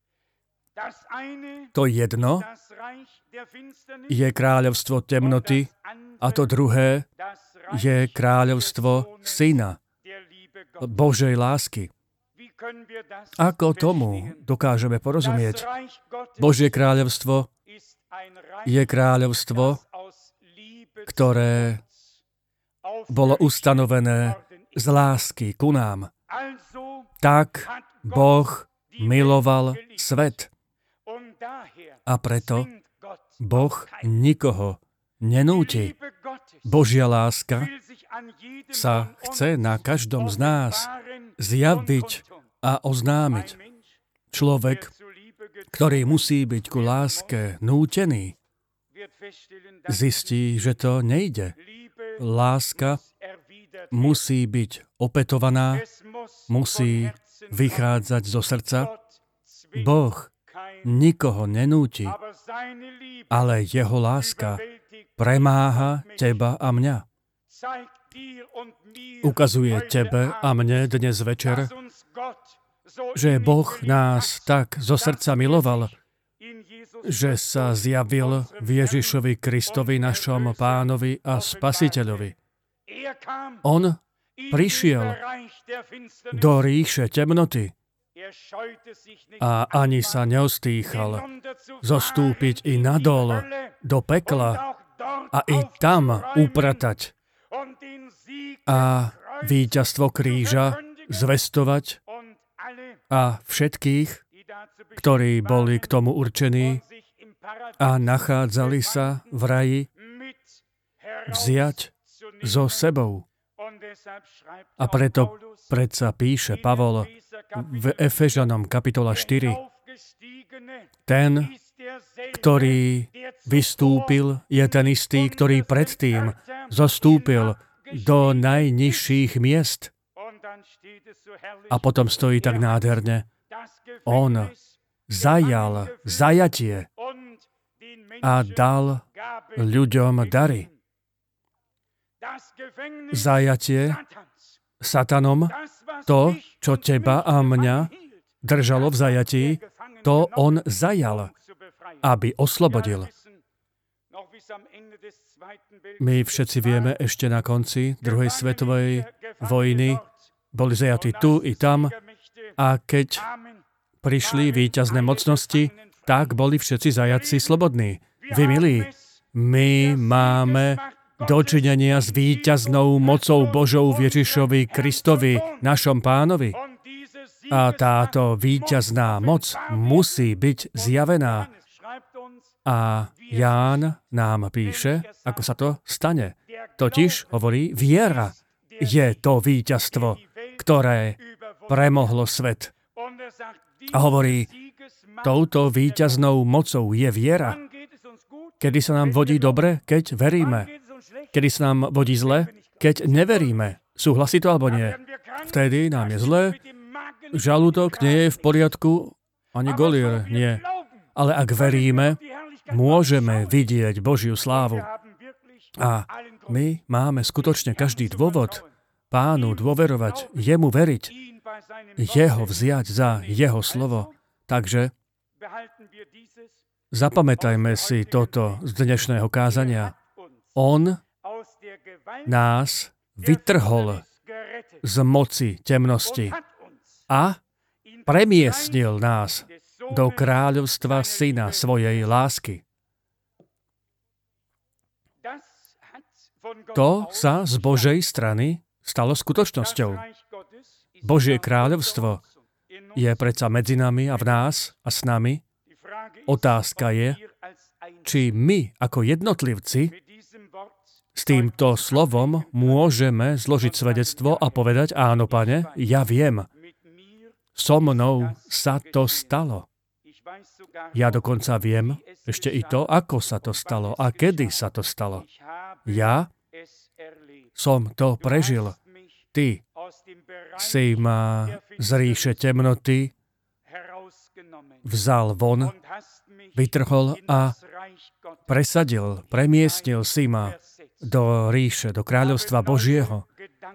To jedno je kráľovstvo temnoty a to druhé je kráľovstvo Syna, Božej lásky. Ako tomu dokážeme porozumieť? Božie kráľovstvo je kráľovstvo, ktoré bolo ustanovené z lásky ku nám. Tak Boh miloval svet. A preto Boh nikoho nenúti. Božia láska sa chce na každom z nás zjaviť a oznámiť. Človek, ktorý musí byť ku láske nútený, zistí, že to nejde. Láska musí byť opetovaná, musí vychádzať zo srdca. Boh nikoho nenúti, ale jeho láska premáha teba a mňa. Ukazuje tebe a mne dnes večer, že Boh nás tak zo srdca miloval, že sa zjavil v Ježišovi Kristovi, našom Pánovi a Spasiteľovi. On prišiel do ríše temnoty a ani sa neostýchal zostúpiť i nadol do pekla a i tam upratať a víťazstvo kríža zvestovať a všetkých, ktorí boli k tomu určení a nachádzali sa v raji, vziať so sebou. A preto predsa píše Pavol v Efežanom kapitola 4. Ten, ktorý vystúpil, je ten istý, ktorý predtým zostúpil do najnižších miest. A potom stojí tak nádherne. On zajal zajatie a dal ľuďom dary. Zajatie satanom, to, čo teba a mňa držalo v zajatí, to on zajal, aby oslobodil. My všetci vieme, ešte na konci druhej svetovej vojny boli zajatí tu i tam a keď prišli víťazné mocnosti, tak boli všetci zajatci slobodní. Vy, milí, my máme dočinenia s víťaznou mocou Božou v Ježišovi Kristovi, našom Pánovi. A táto víťazná moc musí byť zjavená. A Ján nám píše, ako sa to stane. Totiž, hovorí, viera je to víťazstvo, ktoré premohlo svet. A hovorí, touto víťaznou mocou je viera. Kedy sa nám vodí dobre, keď veríme. Kedy sa nám vodí zle, keď neveríme. Súhlasí to alebo nie? Vtedy nám je zle, žalúdok nie je v poriadku, ani golír nie. Ale ak veríme, môžeme vidieť Božiu slávu. A my máme skutočne každý dôvod Pánu dôverovať, jemu veriť, jeho vziať za jeho slovo. Takže zapamätajme si toto z dnešného kázania. On nás vytrhol z moci temnosti a premiestnil nás do kráľovstva Syna svojej lásky. To sa z Božej strany stalo skutočnosťou. Božie kráľovstvo je predsa medzi nami a v nás a s nami. Otázka je, či my ako jednotlivci s týmto slovom môžeme zložiť svedectvo a povedať, áno, Pane, ja viem, so mnou sa to stalo. Ja dokonca viem ešte i to, ako sa to stalo a kedy sa to stalo. Ja som to prežil. Ty si ma z ríše temnoty vzal von, vytrhol a presadil, premiestnil si ma do ríše, do kráľovstva Božieho.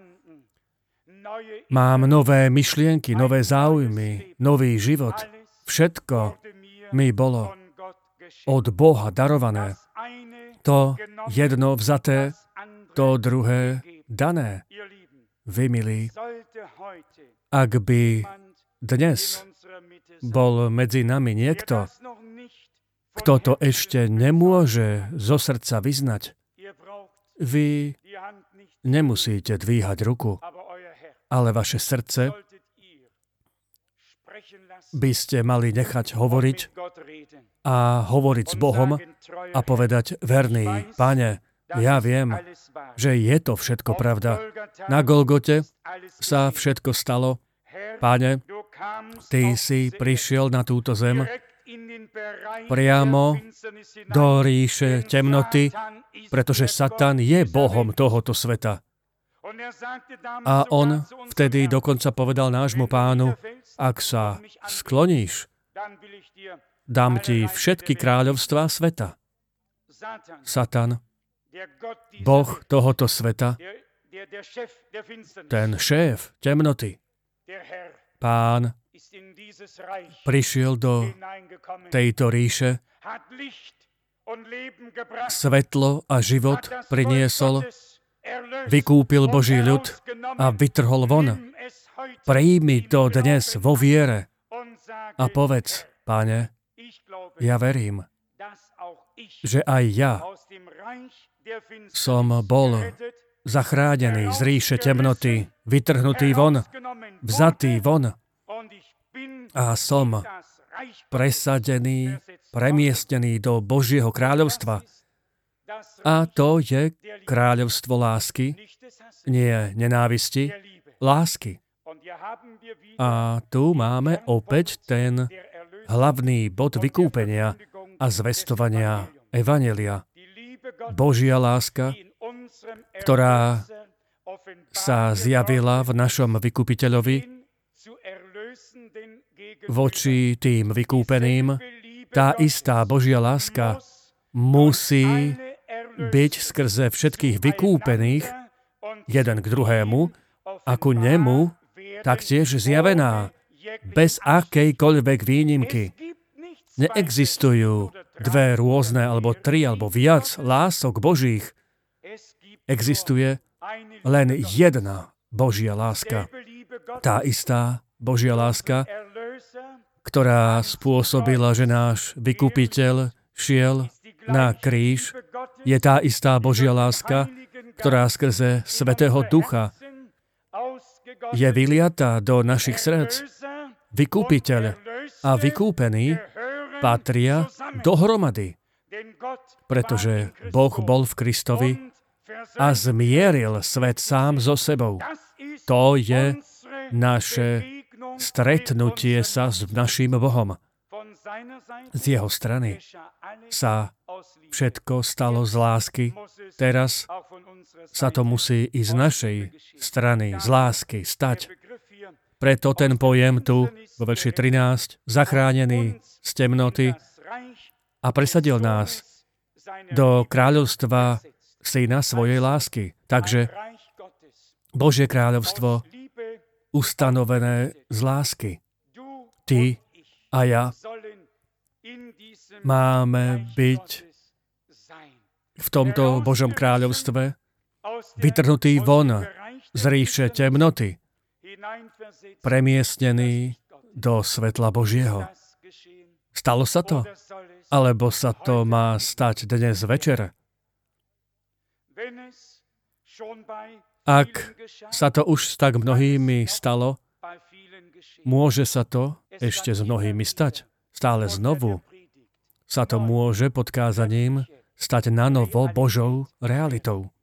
Mám nové myšlienky, nové záujmy, nový život. Všetko mi bolo od Boha darované. To jedno vzaté, to druhé dané. Vy, milí, ak by dnes bol medzi nami niekto, kto to ešte nemôže zo srdca vyznať, vy nemusíte dvíhať ruku, ale vaše srdce by ste mali nechať hovoriť a hovoriť s Bohom a povedať, verný Pane, ja viem, že je to všetko pravda. Na Golgote sa všetko stalo. Pane, Ty si prišiel na túto zem priamo do ríše temnoty, pretože Satan je bohom tohoto sveta. A on vtedy dokonca povedal nášmu Pánu, ak sa skloníš, dám ti všetky kráľovstvá sveta. Satan, Boh tohoto sveta, ten šéf temnoty, Pán, prišiel do tejto ríše, svetlo a život priniesol, vykúpil Boží ľud a vytrhol von. Prijmi to dnes vo viere a povedz, Pane, ja verím, že aj ja som bol zachránený z ríše temnoty, vytrhnutý von, vzatý von a som presadený, premiestnený do Božieho kráľovstva. A to je kráľovstvo lásky, nie nenávisti, lásky. A tu máme opäť ten hlavný bod vykúpenia a zvestovania evanjelia. Božia láska, ktorá sa zjavila v našom vykupiteľovi voči tým vykúpeným, tá istá Božia láska musí byť skrze všetkých vykúpených jeden k druhému a ku nemu taktiež zjavená, bez akejkoľvek výnimky. Neexistujú dve rôzne, alebo tri, alebo viac lások Božích. Existuje len jedna Božia láska. Tá istá Božia láska, ktorá spôsobila, že náš vykupiteľ šiel na kríž, je tá istá Božia láska, ktorá skrze Svätého Ducha je vyliatá do našich srdc. Vykupiteľ a vykúpený patria dohromady, pretože Boh bol v Kristovi a zmieril svet sám so sebou. To je naše stretnutie sa s naším Bohom. Z jeho strany sa všetko stalo z lásky. Teraz sa to musí i z našej strany, z lásky, stať. Preto ten pojem tu, vo verši 13, zachránený z temnoty a presadil nás do kráľovstva Syna svojej lásky. Takže Božie kráľovstvo ustanovené z lásky. Ty a ja máme byť v tomto Božom kráľovstve vytrhnutý von z ríše temnoty, premiestnený do svetla Božieho. Stalo sa to? Alebo sa to má stať dnes večer? Ak sa to už s tak mnohými stalo, môže sa to ešte s mnohými stať. Stále znovu sa to môže pod kázaním stať nanovo Božou realitou.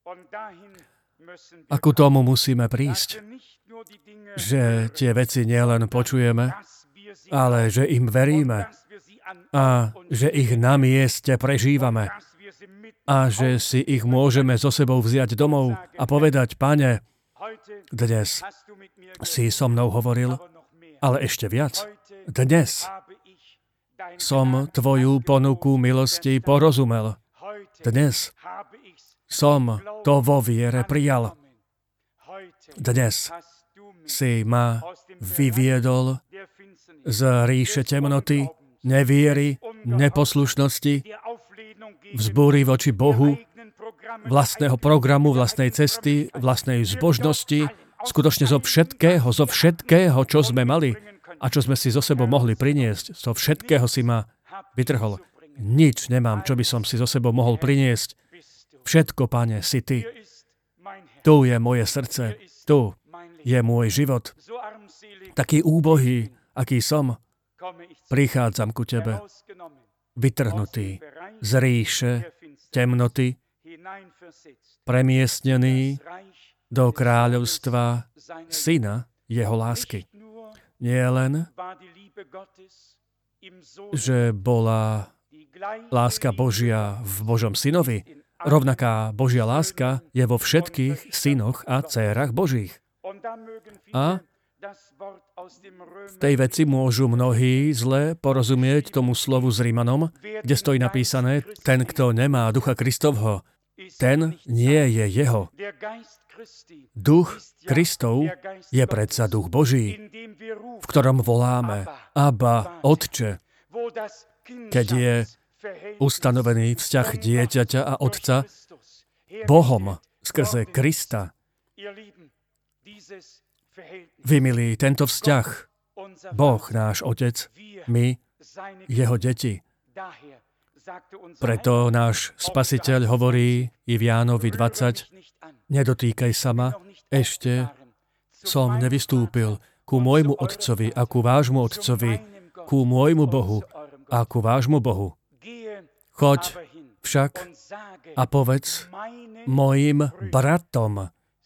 A ku tomu musíme prísť, že tie veci nielen počujeme, ale že im veríme a že ich na mieste prežívame a že si ich môžeme so sebou vziať domov a povedať: Pane, dnes si so mnou hovoril, ale ešte viac. Dnes som tvoju ponuku milosti porozumel. Dnes som to vo viere prijal. Dnes si ma vyviedol z ríše temnoty, neviery, neposlušnosti, vzbúry voči Bohu, vlastného programu, vlastnej cesty, vlastnej zbožnosti, skutočne zo všetkého, čo sme mali a čo sme si zo sebou mohli priniesť, zo všetkého si ma vytrhol. Nič nemám, čo by som si zo sebou mohol priniesť. Všetko, Pane, si Ty. Tu je moje srdce, tu je môj život. Taký úbohý, aký som, prichádzam ku Tebe, vytrhnutý z ríše temnoty, premiestnený do kráľovstva Syna jeho lásky. Nie len, že bola láska Božia v Božom Synovi, rovnaká Božia láska je vo všetkých synoch a dcérach Božích. A v tej veci môžu mnohí zle porozumieť tomu slovu z Rímanom, kde stojí napísané: ten, kto nemá Ducha Kristovho, ten nie je jeho. Duch Kristov je predsa Duch Boží, v ktorom voláme: Abba, Otče. Keď je ustanovený vzťah dieťaťa a otca Bohom skrze Krista. Vy, milí, tento vzťah, Boh, náš Otec, my, jeho deti. Preto náš Spasiteľ hovorí i v Jánovi 20: nedotýkaj sa ma, ešte som nevystúpil ku môjmu Otcovi a ku vášmu Otcovi, ku môjmu Bohu a ku vášmu Bohu. Choď však a povedz mojim bratom.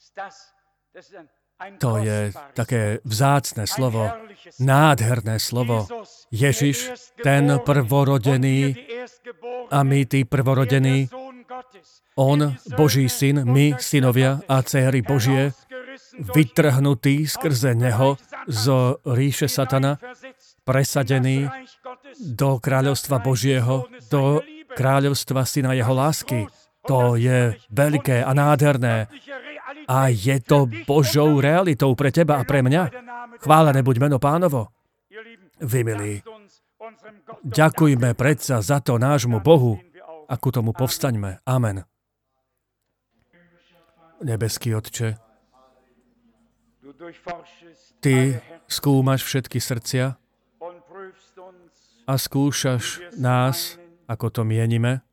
To je také vzácne slovo, nádherné slovo. Ježiš, ten prvorodený a my tí prvorodení, on, Boží syn, my, synovia a dcéry Božie, vytrhnutí skrze neho zo ríše satana, presadený do kráľovstva Božieho, do kráľovstva Syna jeho lásky. To je veľké a nádherné. A je to Božou realitou pre teba a pre mňa. Chválené buď meno Pánovo. Vy, milí, ďakujme predsa za to nášmu Bohu a ku tomu povstaňme. Amen. Nebeský Otče, Ty skúmaš všetky srdcia a skúšaš nás, ako to mienime,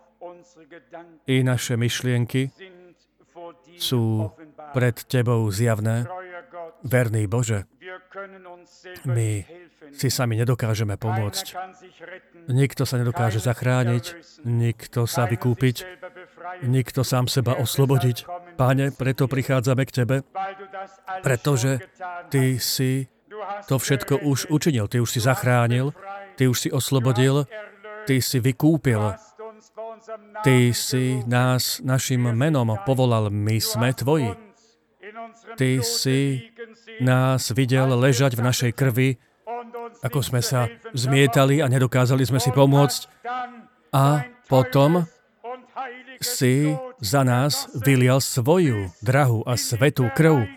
i naše myšlienky sú pred Tebou zjavné. Verný Bože, my si sami nedokážeme pomôcť. Nikto sa nedokáže zachrániť, nikto sa vykúpiť, nikto sám seba oslobodiť. Páne, preto prichádzame k Tebe, pretože Ty si to všetko už učinil. Ty už si zachránil, Ty už si oslobodil, Ty si vykúpil. Ty si nás našim menom povolal, my sme Tvoji. Ty si nás videl ležať v našej krvi, ako sme sa zmietali a nedokázali sme si pomôcť. A potom si za nás vylial svoju drahú a svätú krv.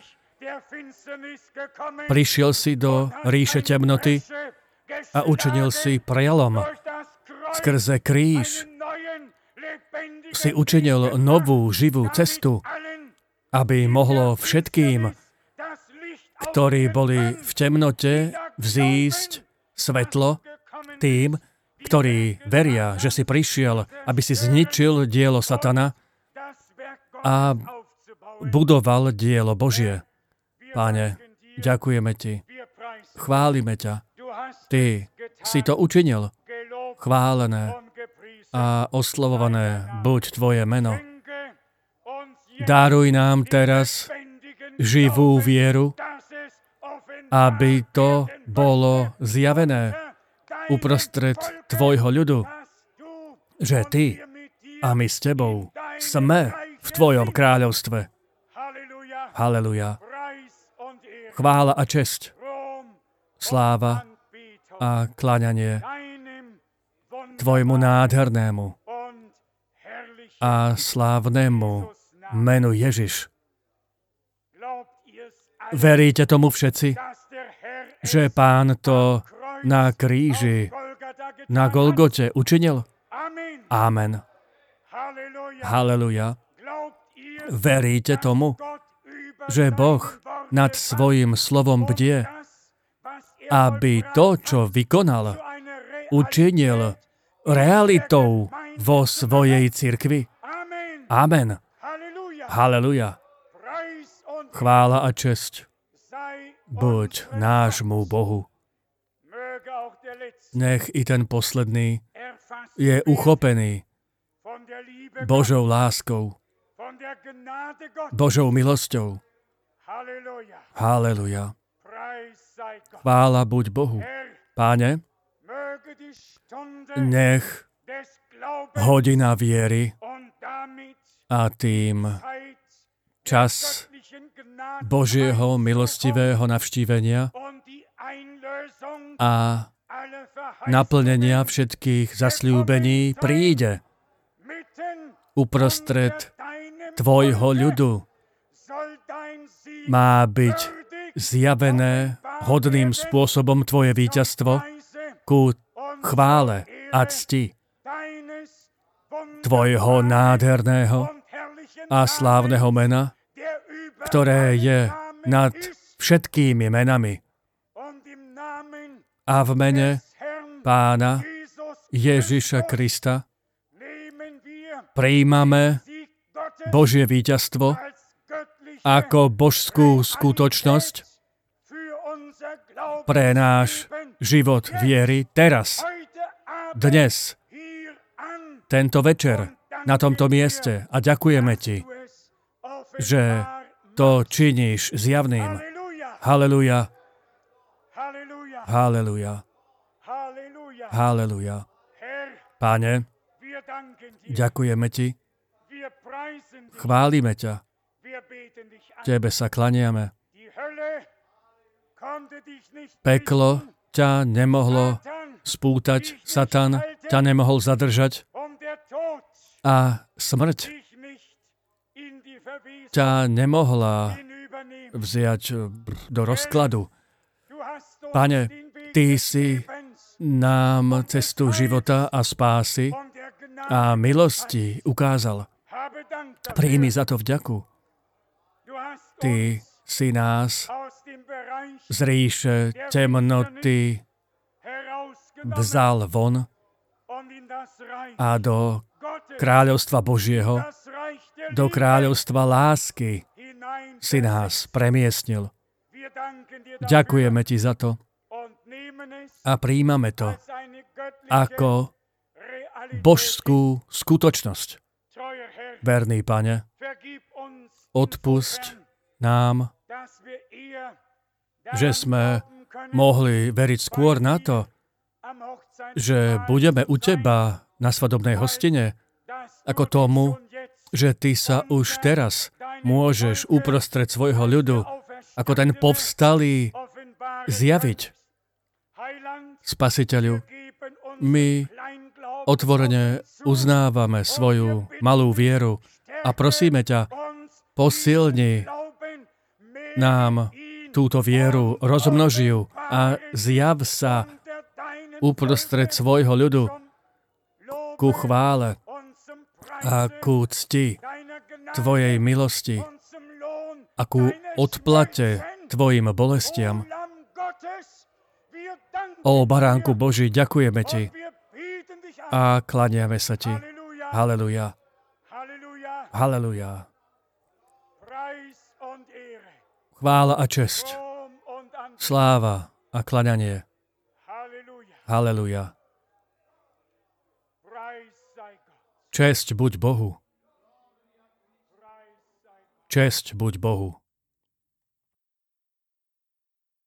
Prišiel si do ríše temnoty a učinil si prelom skrze kríž si učinil novú, živú cestu, aby mohlo všetkým, ktorí boli v temnote, vzísť svetlo, tým, ktorí veria, že si prišiel, aby si zničil dielo satana a budoval dielo Božie. Páne, ďakujeme Ti, chválime ťa. Ty si to učinil. Chválené a oslavované buď Tvoje meno. Daruj nám teraz živú vieru, aby to bolo zjavené uprostred Tvojho ľudu, že Ty a my s Tebou sme v Tvojom kráľovstve. Haleluja. Chvála a česť, sláva a kláňanie Tvojmu nádhernému a slávnemu menu Ježiš. Veríte tomu všetci, že Pán to na kríži, na Golgote učinil? Amen. Haleluja. Veríte tomu, že Boh nad svojím slovom bdie, aby to, čo vykonal, učinil realitou vo svojej cirkvi? Amen. Haleluja. Chvála a česť buď nášmu Bohu. Nech i ten posledný je uchopený Božou láskou, Božou milosťou. Haleluja. Chvála buď Bohu. Páne, nech hodina viery a tým čas Božieho milostivého navštívenia a naplnenia všetkých zasľúbení príde uprostred Tvojho ľudu. Má byť zjavené hodným spôsobom Tvoje víťazstvo ku chvále a cti Tvojho nádherného a slávneho mena, ktoré je nad všetkými menami. A v mene Pána Ježiša Krista prijímame Božie víťazstvo ako božskú skutočnosť pre náš život viery teraz, dnes, tento večer, na tomto mieste. A ďakujeme Ti, že to činíš zjavným. Haleluja. Haleluja. Haleluja. Páne, ďakujeme Ti, chválime ťa, Tebe sa klaniame. Peklo ťa nemohlo spútať, Satan ťa nemohol zadržať a smrť ťa nemohla vziať do rozkladu. Pane, Ty si nám cestu života a spásy a milosti ukázal. Príjmi za to vďaku. Ty si nás z ríše temnoty vzal von a do kráľovstva Božieho, do kráľovstva lásky si nás premiestnil. Ďakujeme Ti za to a prijímame to ako božskú skutočnosť. Verný Pane, odpusť nám, že sme mohli veriť skôr na to, že budeme u Teba na svadobnej hostine, ako tomu, že Ty sa už teraz môžeš uprostred svojho ľudu, ako ten povstalý, zjaviť. Spasiteľu, my otvorene uznávame svoju malú vieru a prosíme ťa, posilni nám túto vieru, rozmnoži ju a zjav sa uprostred svojho ľudu ku chvále a ku cti Tvojej milosti a ku odplate Tvojim bolestiam. Ó Baránku Boží, ďakujeme Ti a klaniame sa Ti. Haleluja. Haleluja. Chvála a česť, sláva a klaňanie. Haleluja. Česť buď Bohu. Česť buď Bohu.